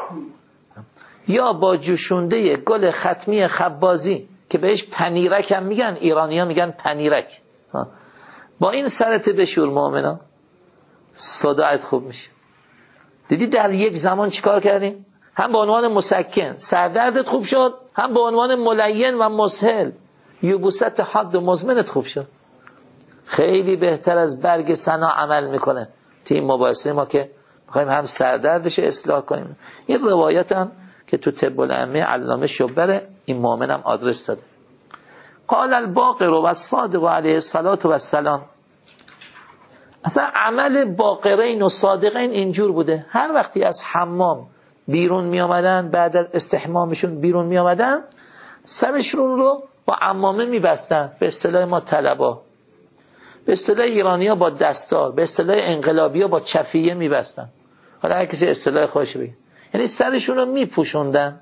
یا با جوشونده گل ختمی خبازی که بهش پنیرک هم میگن، ایرانی ها میگن پنیرک، با این سرت بشور مؤمنا، صداعت خوب میشه. دیدی در یک زمان چیکار کردیم؟ هم به عنوان مسکن سردردت خوب شد، هم به عنوان ملین و مسهل یبوست حاد و مزمنت خوب شد. خیلی بهتر از برگ سنا عمل میکنه توی این مباحثه ما که میخوایم هم سردردش اصلاح کنیم. این روایت هم که تو طب الائمه علامه شبر این مؤمن هم آدرس داده. قال الباقر و الصادق علیه الصلاة و السلام، اصلا عمل باقرین و صادقین اینجور بوده، هر وقتی از حمام بیرون می آمدن، بعد از استحمامشون بیرون می آمدن، سرشون رو با عمامه می بستن، به اصطلاح ما طلبا، به اصطلاح ایرانی ها با دستار، به اصطلاح انقلابی ها با چفیه می بستن. حالا هر کسی اصطلاح خودش بگه، یعنی سرشون رو می پوشوندن.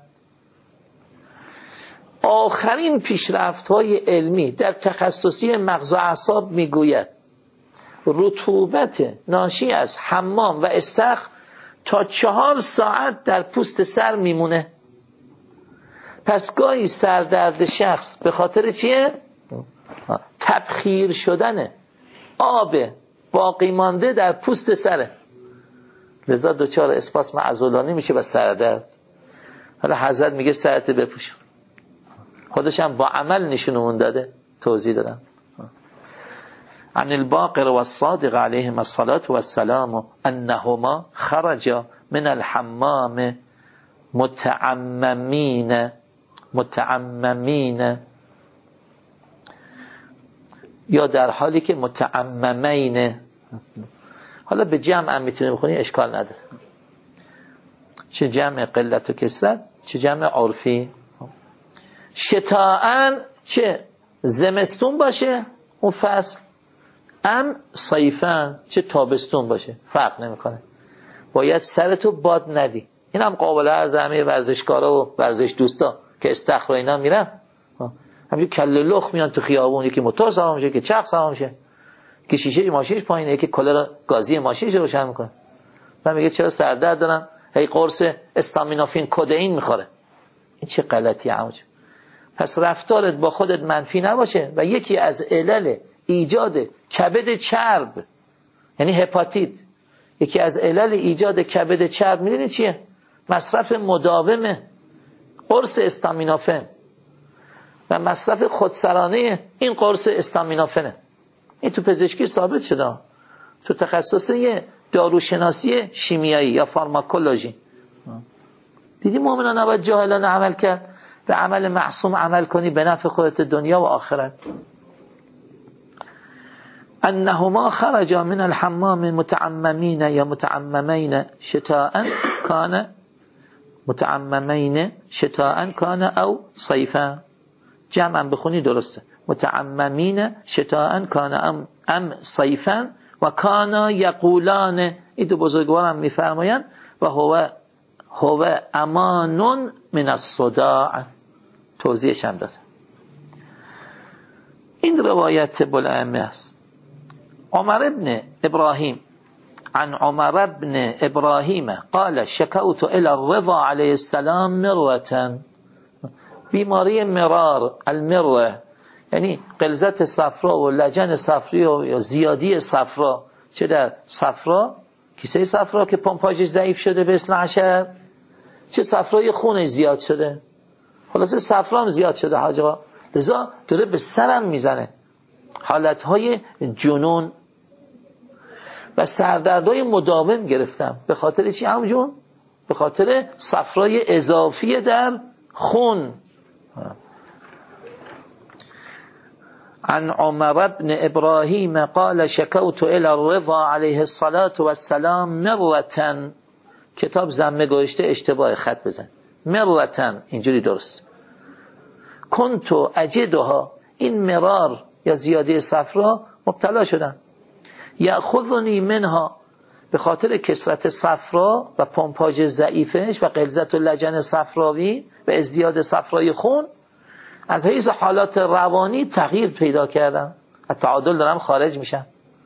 آخرین پیشرفت های علمی در تخصصی مغز و اعصاب می گوید رطوبت ناشی از حمام و استخر تا چهار ساعت در پوست سر میمونه. پس گاهی سردرد شخص به خاطر چیه؟ تبخیر شدن آب باقی مانده در پوست سره، لذا دچار اسپاسم عضلانی میشه و سردرد. حالا حضرت میگه سرت بپوش، خودش هم با عمل نشونمون داده، توضیح دادم. عن الباقر والصادق عليهما الصلاة والسلام انهما خرجا من الحمام متعممين متعممين، یا در حالی که متعممین. حالا به جمع هم میتونی بخونی، اشکال نداره، چه جمع قلت و کسرت چه جمع عرفی. شتاءن چه زمستون باشه اون فصل، ام صیفن چه تابستون باشه، فرق نمیکنه. باید سرتو باد ندی. این هم قابل از همه ورزشکارا و ورزش دوستا که استخر و اینا میرن، همینجور کله لخ میان تو خیابون، یکی موتور سوار میشه، که چرخ سوار میشه، که شیشه ماشینش پایینه، که کولر گازی ماشینش رو روشن میکنه. من میگه چرا سردرد دارن، هی قرص استامینوفین کدئین میخوره. این چه غلطی عموج. پس رفتارت با خودت منفی نباشه. و یکی از علل ایجاد کبد چرب یعنی هپاتیت، یکی از علل ایجاد کبد چرب میدونی چیه؟ مصرف مداوم قرص استامینوفن و مصرف خودسرانه این قرص استامینوفنه. این تو پزشکی ثابت شده، تو تخصص داروشناسی شیمیایی یا فارماکولوژی. دیدی مؤمنان نباید جاهلانه عمل کرد، به عمل معصوم عمل کنی به نفع خودت دنیا و آخرت. انهما خرجا من الحمام متعممین یا متعممین شتاء کان متعممین شتاء کان او صیفا. جمعا بخونی درسته، متعممین شتاء کان ام ام صیفا و کانا یقولان. این دو بزرگوارم میفرمایند و هو هو امان من الصداع. توضیحش هم داده. این روایت بلائمه است. عمر ابن ابراهیم عن عمر ابن ابراهیم قال شکوت الى الرضا علیه السلام مروة. بیماری مرار، المروه یعنی غلظت صفرا و لجن صفری و زیادی صفرا، چه در صفرا کیسه صفرا که پمپاژش ضعیف شده به اثنا عشر، چه صفرای خونش زیاد شده، خلاصه صفرا هم زیاد شده حاج آقا، لذا داره به سرم میزنه، حالتهای جنون و سردردهای مداوم گرفتم. به خاطر چی عمو جون؟ به خاطر صفرای اضافی در خون. عن عمر بن ابراهیم قال شکوت الى الرضا علیه الصلاة والسلام مروة. کتاب ضمه گوشته، اشتباه خط بزن، مروة اینجوری درست. کنتو اجدها، این مرار یا زیاده صفرا مبتلا شدم. یأخذنی منها، به خاطر کثرت صفرا و پمپاژ ضعیفش و غلظت و لجن صفراوی و ازدیاد صفرای خون، از حیث حالات روانی تغییر پیدا کردم، از تعادل دارم خارج میشم.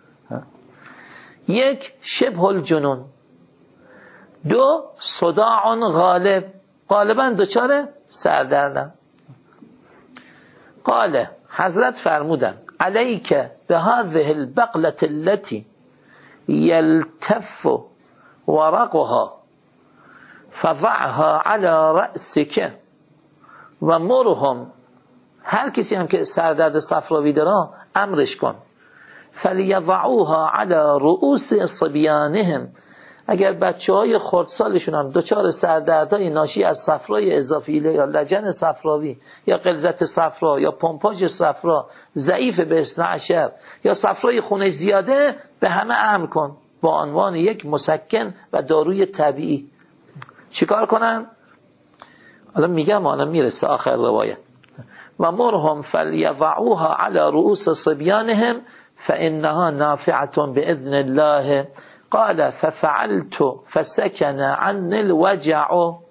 یک، شبه الجنون. دو، صداع غالب، غالبا دچار سردردم. قال، حضرت فرمودن علیک به هذه البقلة التي یلتف ورقها فضعها على رأسك و مرهم. هر کسی هم که سردرد صفراوی داره امرش کن، فلیضعوها على رؤوس صبیانهم. اگر بچه های خردسالشون هم دچار سردردهای ناشی از صفرای اضافی یا لجن صفراوی یا غلظت صفرا یا پمپاژ صفرا ضعیف به اثنا عشر یا صفرای خونش زیاده، به همه امر کن با عنوان یک مسکن و داروی طبیعی. چیکار کنن؟ الان میگم، الان میرسه آخر روایت. و مرهم فلیضعوها علی رؤوس صبیانهم فانها نافعه باذن الله. قال ففعلت فسكن عن الوجع.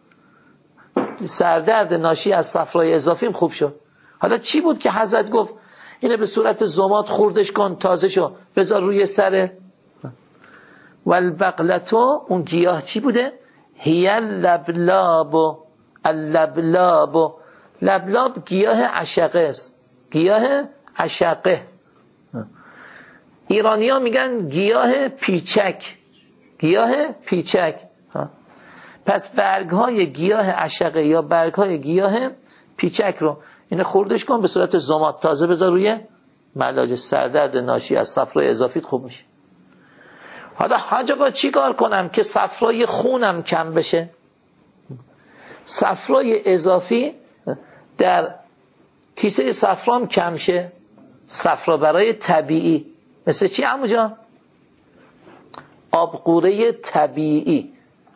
سردرد ناشی از صفرای اضافیم خوب شد. حالا چی بود که حضرت گفت اینه به صورت زماد خوردش کن، تازه شو، بذار روی سره. والبقلتو، اون گیاه چی بوده؟ هی اللبلاب. اللبلاب، لبلاب گیاه عشقه است، گیاه عشقه. ایرانی ها میگن گیاه پیچک، گیاه پیچک. پس برگ های گیاه عشقه یا برگ های گیاه پیچک رو اینه خوردش کن به صورت زماد، تازه بذار روی ملاج. سردرد ناشی از صفرای اضافی خوب میشه. حالا حاج آقا چی کار کنم که صفرای خونم کم بشه؟ صفرای اضافی در کیسه صفرام کم شه. صفرا برای طبیعی مثل چی عمو جان؟ آبقوره طبیعی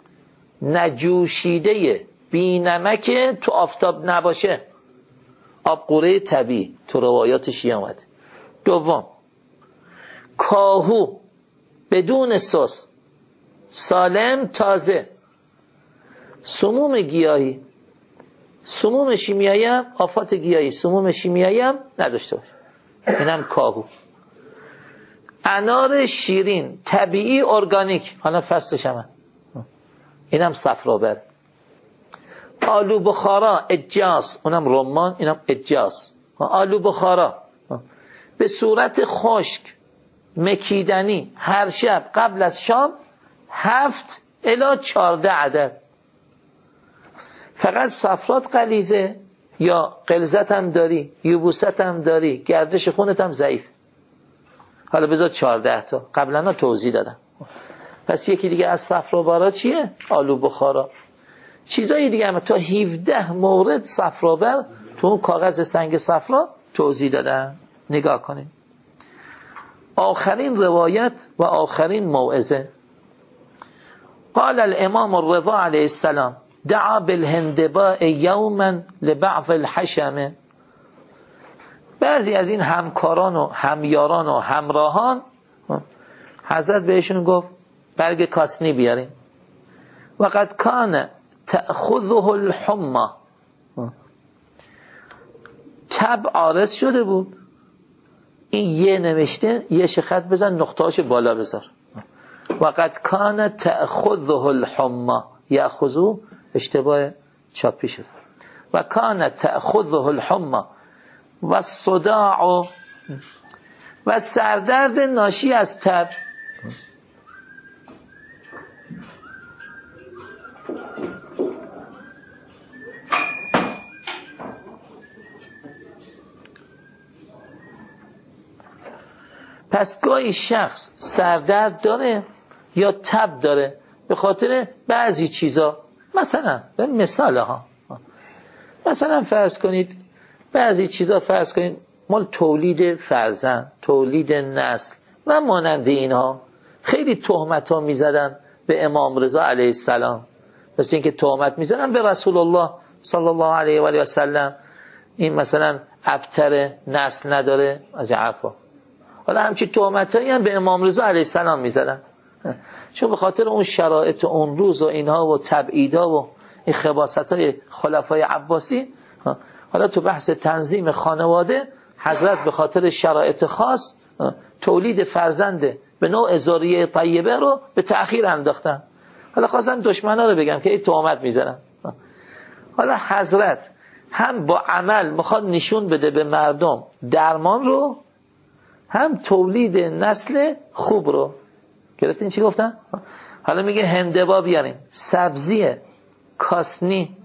نجوشیده بی نمک تو آفتاب نباشه، آبقوره طبیعی تو روایات شیعه آمده. دوم، کاهو بدون سس، سالم، تازه. سموم گیاهی، سموم شیمیایی هم، آفات گیاهی سموم شیمیایی هم نداشته باشه، اینم کاهو. انار شیرین طبیعی ارگانیک، حالا فصلش هم اینم صفرابر. آلو بخارا اجاس، اونم رمان، اینم اجاس. آلو بخارا به صورت خشک مکیدنی هر شب قبل از شام هفت الی چارده عدد. فقط صفرات غلیظه یا غلظت هم داری، یبوست هم داری، گردش خونت هم ضعیف؟ حالا بذار چهارده تا، قبلا توضیح دادم. پس یکی دیگه از صفرابرا چیه؟ آلو بخارا. چیزایی دیگه هم تا هفده مورد صفرابر تو اون کاغذ سنگ صفرا توضیح دادم. نگاه کنید. آخرین روایت و آخرین موعظه. قال الامام الرضا علیه السلام دعا بالهندباء یوما لبعض الحشمه. بعضی از این همکاران و همیاران و همراهان حضرت بهشون گفت برگ کاسنی بیارین. وقد کان تأخذه الحمى. تب عارض شده بود. این یه نوشته، یه خط بزن، نقطه‌اش بالا بذار. وقد کان تأخذه الحمى. یأخذو اشتباه چاپی شد. و کان تأخذه الحمى و الصداع و سردرد ناشی از تب. پس گاهی شخص سردرد داره یا تب داره به خاطر بعضی چیزا. مثلا مثال ها مثلا فرض کنید بعضی چیزا، فرض کنید مال تولید فرزند، تولید نسل و مانند اینها. خیلی تهمت ها میزدن به امام رضا علیه السلام، مثل اینکه تهمت میزدن به رسول الله صلی الله علیه و آله و سلم، این مثلا ابتر، نسل نداره، از این حرفا. حالا همچین تهمتایی هم به امام رضا علیه السلام میزدن، چون به خاطر اون شرایط اون روز و اینها و تبعیدا و این خباست‌های خلفای عباسی. حالا تو بحث تنظیم خانواده حضرت به خاطر شرایط خاص تولید فرزند به نوع ذریه طیبه رو به تأخیر انداختن. حالا خواستم دشمنا رو بگم که این تهمت میزنن. حالا حضرت هم با عمل میخواد نشون بده به مردم درمان رو، هم تولید نسل خوب رو. گرفتین چی گفتن؟ حالا میگه هندبا بیاریم، سبزی کاسنی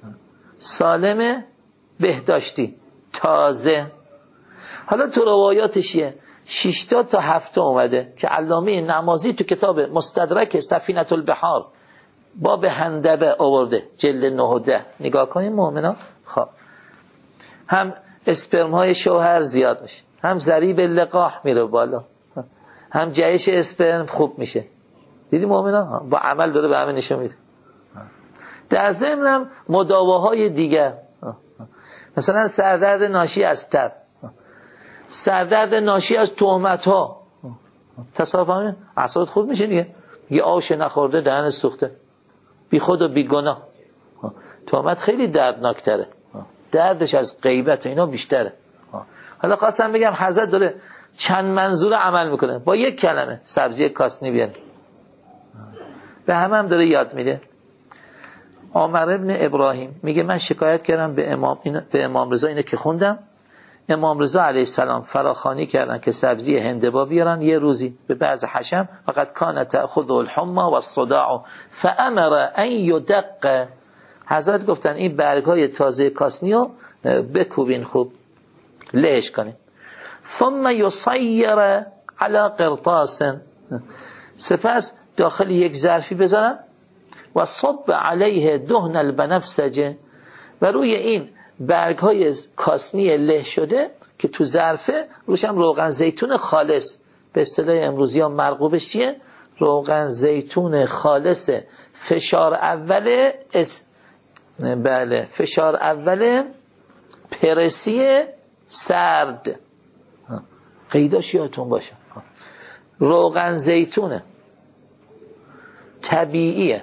سالم بهداشتی تازه. حالا تو روایاتشیه ششتا تا هفته اومده که علامه نمازی تو کتاب مستدرک سفینة البحار باب هندبه آورده، جلد نه و ده. نگاه کنیم مؤمنان. خب هم اسپرم های شوهر زیاد میشه، هم ضریب لقاح میره بالا، هم جهش اسپرم خوب میشه. دیدی مؤمنان؟ با عمل داره به همه نشون میده. در ضمن هم مداواهای دیگر، مثلا سردرد ناشی از تب، سردرد ناشی از تهمت ها. تصاف همین اعصابت خود میشه دیگه. یه آش نخورده دهن سوخته، بی خود و بی گناه. تهمت خیلی دردناکتره، دردش از غیبت و اینا بیشتره. حالا خواستم بگم حضرت داره چند منظور عمل میکنه با یک کلمه، سبزی کاسنی بیاره. به همه هم داره یاد میده. عمر ابن ابراهیم میگه من شکایت کردم به امام, به امام رضا، اینه که خوندم. امام رضا علیه السلام فراخوانی کردن که سبزی هندبا بیارن یه روزی به بعض حشم. فقط کان تأخذ الحمى و الصداع فامر ان یدق. حضرت گفتن این برگ‌های تازه کاسنی رو بکوبین، خوب لهش کنین. ثم یصیر علی قرطاس، سپس داخل یک ظرفی بذارن و صب علیه دهن البنفسجه، و روی این برگ های کاسنی له شده که تو ظرفه روش هم روغن زیتون خالص، به اصطلاح امروزی ها مرغوبش چیه؟ روغن زیتون خالص فشار اول اس... بله فشار اول پرسی سرد. قیداش یادتون باشه، روغن زیتونه طبیعیه،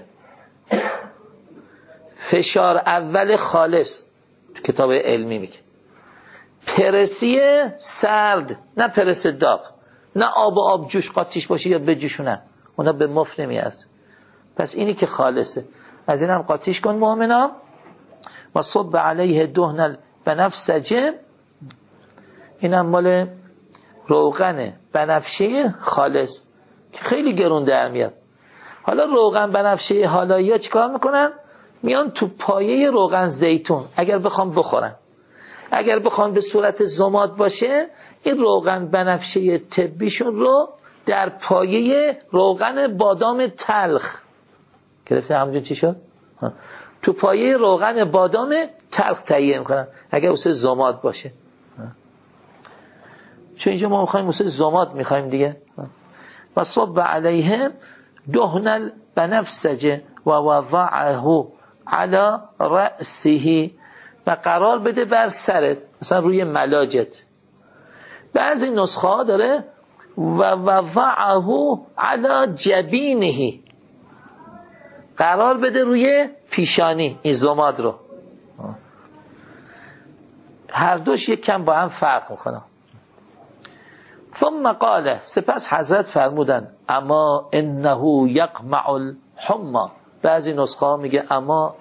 فشار اول خالص، تو کتاب علمی میگه. پرسی سرد، نه پرس داغ، نه آب و آب جوش قاطیش باشه یا بجوشونن، اونا به مفت نمیارزه. پس اینی که خالصه، از این هم قاطیش کن مؤمنا. و صب علیه دهن بنفسجه، این هم مال روغن بنفشه خالص که خیلی گرون در میاد. حالا روغن بنفشه حالایی ها چیکار میکنن؟ میان تو پایه روغن زیتون اگر بخوام بخورن، اگر بخوام به صورت زماد باشه، این روغن بنفشه طبیشون رو در پایه روغن بادام تلخ گرفته. همونجا چی شد؟ ها. تو پایه روغن بادام تلخ تهیه میکنن اگر واسه زماد باشه. ها. چون اینجا ما میخوایم واسه زماد میخوایم دیگه. ها. و صب علیهم دهن بنفسجه و وضعه علی رأسه، و قرار بده بر سرت، مثلا روی ملاجت. بعضی نسخه ها داره و وضعه علی جبینه، قرار بده روی پیشانی این زماد رو. هر دوش یک کم با هم فرق میکنه. ثم قال، سپس حضرت فرمودن اما انه یقمع الحمى. بعضی نسخه ها میگه اما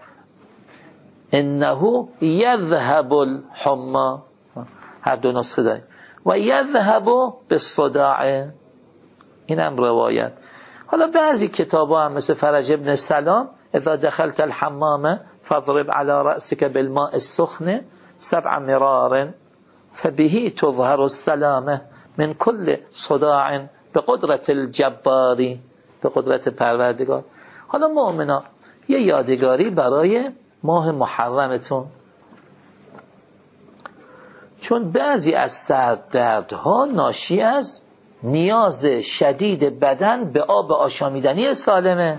انه یذهب الحمى، هر دو نسخه داریم. و یذهب بالصداع، این هم روایت. حالا بعضی کتاب ها هم مثل فرج ابن سلام اذا دخلت الحمام فاضرب على رأسك بالماء السخن سبع مرار فبه تظهر السلامه من كل صداع بقدرت الجباری، به قدرت پروردگار. حالا مؤمنا یه یادگاری برای ماه محرمتون، چون بعضی از سردردها ناشی از نیاز شدید بدن به آب آشامیدنی سالمه.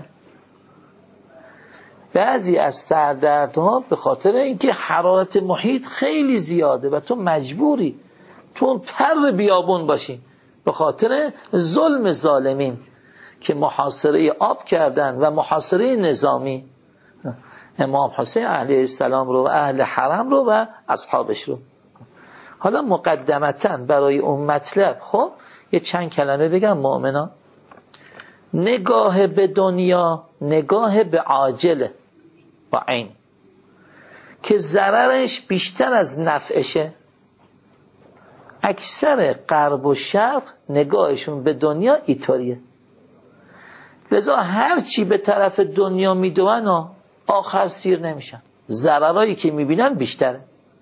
بعضی از سردردها به خاطر اینکه حرارت محیط خیلی زیاده و تو مجبوری تو پر بیابون باشی به خاطر ظلم ظالمین که محاصره آب کردن و محاصره نظامی امام حسین علیه السلام رو و اهل حرم رو و اصحابش رو. حالا مقدمتاً برای اون مطلب خب یه چند کلمه بگم مؤمنان. نگاه به دنیا نگاه به عاجله با عین که ضررش بیشتر از نفعشه. اکثر غرب و شرق نگاهشون به دنیا اینطوریه، لذا هر چی به طرف دنیا میدوئن و آخر سیر نمیشن، ضررایی که میبینن بیشتره.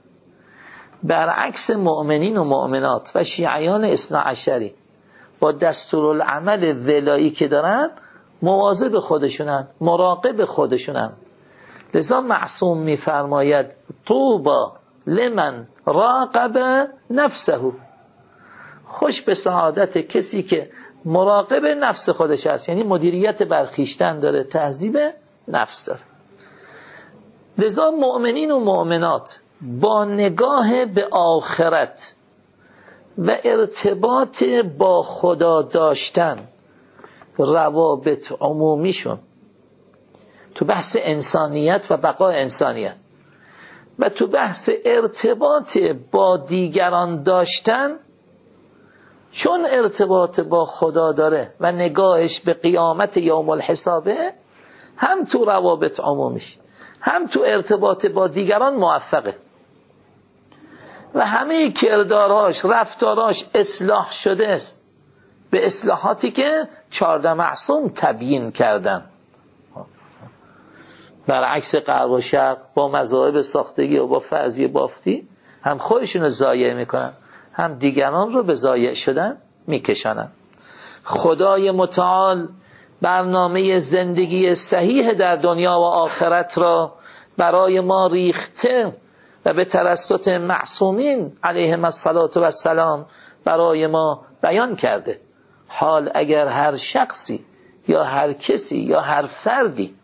برعکس مؤمنین و مؤمنات و شیعیان اثنا عشری با دستورالعمل ولایی که دارن مواظب خودشونن، مراقب خودشونن. لذا معصوم میفرماید طوبا لمن راقب نفسه، خوش به سعادت کسی که مراقب نفس خودش است، یعنی مدیریت برخیشتن داره، تهذیب نفس داره. لذا مؤمنین و مؤمنات با نگاه به آخرت و ارتباط با خدا داشتن روابط عمومیشون تو بحث انسانیت و بقای انسانیت و تو بحث ارتباط با دیگران داشتن، چون ارتباط با خدا داره و نگاهش به قیامت یوم الحسابه، هم تو روابط عمومیش هم تو ارتباط با دیگران موفقه و همه کرداراش رفتاراش اصلاح شده است به اصلاحاتی که چهارده معصوم تبیین کردن. برعکس غرب و شرق با مذاهب ساختگی و با فرضیه بافتی هم خودشون رو ضایع میکنن هم دیگران رو به ضایع شدن میکشانن. خدای متعال برنامه زندگی صحیح در دنیا و آخرت را برای ما ریخته و به توسط معصومین علیهم الصلاة و السلام برای ما بیان کرده. حال اگر هر شخصی یا هر کسی یا هر فردی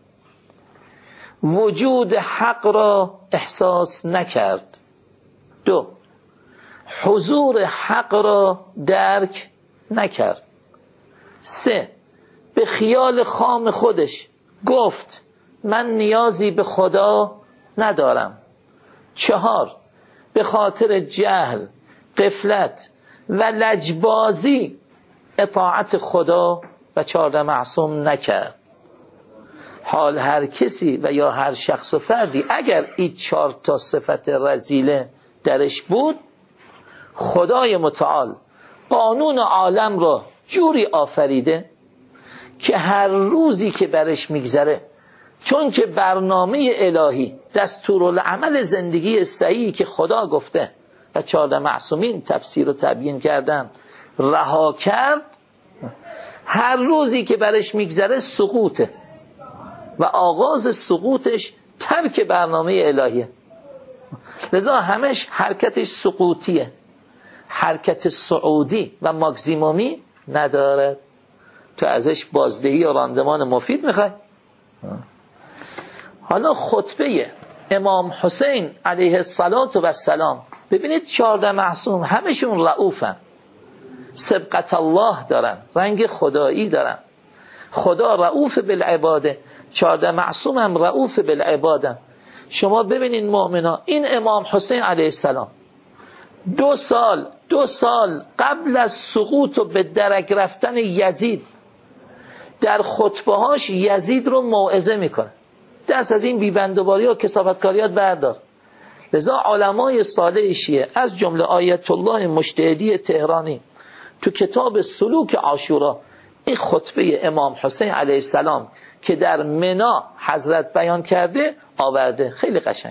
وجود حق را احساس نکرد، دو حضور حق را درک نکرد، سه به خیال خام خودش گفت من نیازی به خدا ندارم، چهار به خاطر جهل، غفلت و لجبازی اطاعت خدا و چهارده معصوم نکرد. حال هر کسی و یا هر شخص و فردی اگر این چهار تا صفت رذیله درش بود، خدای متعال قانون عالم را جوری آفریده که هر روزی که برش میگذره چون که برنامه الهی، دستورالعمل زندگی صحیحی که خدا گفته و چهارده معصومین تفسیر و تبیین کردن رها کرد، هر روزی که برش میگذره سقوطه و آغاز سقوطش ترک برنامه الهیه. لذا همش حرکتش سقوطیه، حرکت صعودی و ماکسیمومی نداره. تو ازش بازدهی یا راندمان مفید میخوای؟ حالا خطبه امام حسین علیه السلام، ببینید چهارده معصوم همشون رؤوفن، سبقت الله دارن، رنگ خدایی دارن. خدا رؤوف بالعباده، چهارده معصوم هم رؤوف بالعباده. شما ببینید مؤمنا، این امام حسین علیه السلام دو سال دو سال قبل از سقوط و به درک رفتن یزید در خطبه هاش یزید رو موعظه میکنه، دست از این بیبندوباری و کثافتکاریات بردار. لذا علمای صالح شیعه از جمله آیت الله مجتهدی تهرانی تو کتاب سلوک عاشورا این خطبه امام حسین علیه السلام که در منی حضرت بیان کرده آورده، خیلی قشنگ.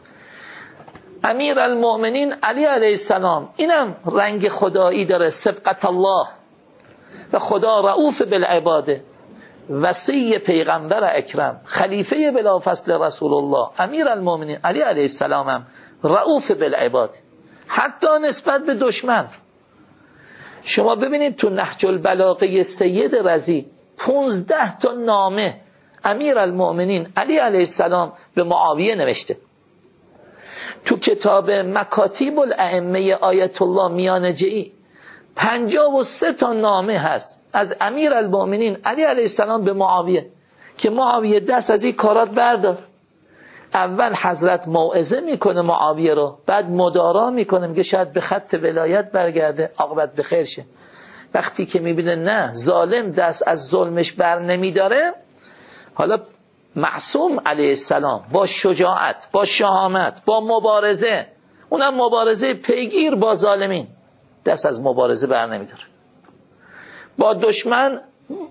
امیر المؤمنین علی علیه السلام اینم رنگ خدایی داره، سبقت الله و خدا رؤوف بالعباده، وصی پیغمبر اکرم، خلیفه بلافصل رسول الله، امیر المؤمنین علی علیه السلام هم رؤوف بالعباد، حتی نسبت به دشمن. شما ببینید تو نهج البلاغه سید رضی پونزده تا نامه امیر المؤمنین علی علیه السلام به معاویه نوشته. تو کتاب مکاتیب الائمه آیت الله میانجی پنجاه و سه تا نامه هست از امیر المؤمنین علی علیه السلام به معاویه که معاویه دست از این کارات بردار. اول حضرت موعظه میکنه معاویه رو، بعد مدارا میکنه، میگه شاید به خط ولایت برگرده، عاقبت به خیر شه. وقتی که میبینه نه ظالم دست از ظلمش بر نمیداره، حالا معصوم علیه السلام با شجاعت، با شهامت، با مبارزه، اونم مبارزه پیگیر با ظالمین، دست از مبارزه بر نمیداره. با دشمن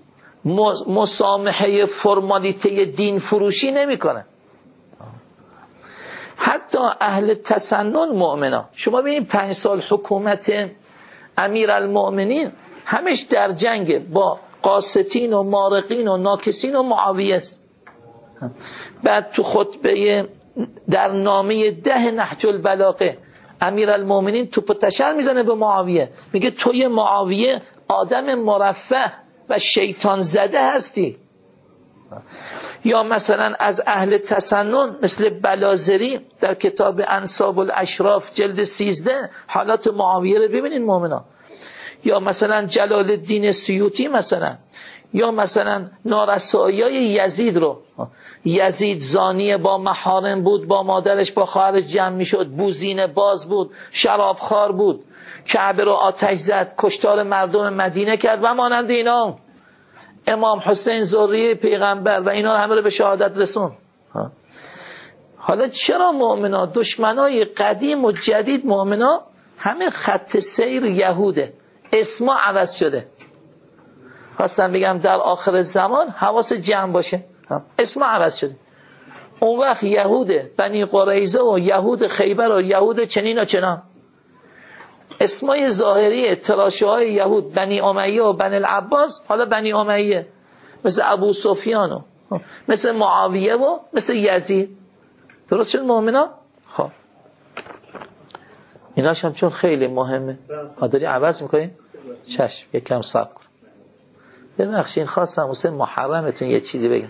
مسامحه فرمالیته دین فروشی نمیکنه. حتی اهل تسنن مؤمنا، شما ببینید پنج سال حکومت امیر المؤمنین همش در جنگ با قاسطین و مارقین و ناکسین و معاویه است. بعد تو خطبه در نامه ده نهج البلاغه امیر المؤمنین توپ تشر میزنه به معاویه، میگه توی معاویه آدم مرفه و شیطان زده هستی. یا مثلا از اهل تسنن مثل بلازری در کتاب انساب الاشراف جلد سیزده حالات معاویه رو ببینید مؤمنا. یا مثلا جلال الدین سیوطی مثلا، یا مثلا نارسایی یزید رو، یزید زانی با محارم بود، با مادرش با خواهرش جمع میشد، بوزین باز بود، شرابخوار بود، کعبه رو آتش زد، کشتار مردم مدینه کرد و مانند اینا. امام حسین ذریه پیغمبر و اینا همه رو به شهادت رسون. حالا چرا مؤمنا دشمنای قدیم و جدید مؤمنا همه خط سیر یهوده، اسما عوض شده. خواستم بگم در آخر زمان حواس جمع باشه، اسما عوض شده. اون وقت یهود بنی قریظه و یهود خیبر و یهود چنین و چنان، اسمای ظاهری تراشه های یهود بنی امیه و بنی العباس، حالا بنی امیه مثل ابو سفیان و مثل معاویه و مثل یزید. درست شد مؤمنا؟ خب ایناش هم چون خیلی مهمه ها داری عوض میکنین؟ چشم یکم صبر کن. ببخشید خواستم واسه محرمتون یه چیزی بگم.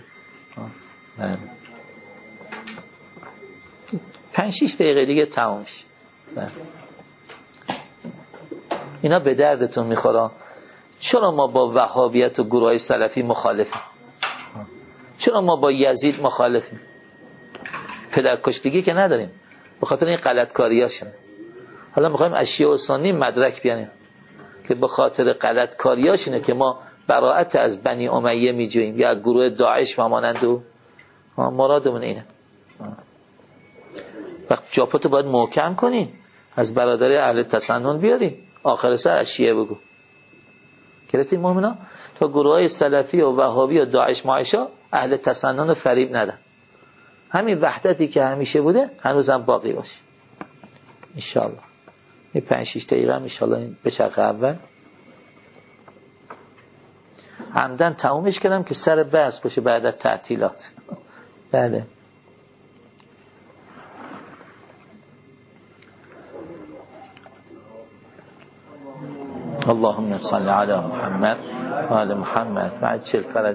پنج شیش دقیقه دیگه تموم میشه. اینا به دردتون میخوره. چرا ما با وهابیت و گروهای سلفی مخالفیم؟ چرا ما با یزید مخالفیم؟ پدرکشتگی که نداریم، به خاطر این غلطکاریاشون. حالا میخوایم از شیعه و سنی مدرک بیانیم که به خاطر غلطکاریاشونه که ما براءت از بنی امیه میجوییم یا گروه داعش و مانند او. مرادمون اینه. وقت جاپتو باید محکم کنی، از برادر اهل تسنن بیاری، آخر سر از شیعه بگو. گرفتید مؤمنا؟ تا گروه های سلفی و وهابی و داعش مایشا اهل تسنن و فریب ندن. همین وحدتی که همیشه بوده هنوزم باقی باشه انشاءالله. این پنج شیش دقیقه هم انشاءالله به چرخه اول عمدن تمومش کردم که سر بحث باشه بعد از تعطیلات. بله اللهم صل على محمد و آل محمد مع چل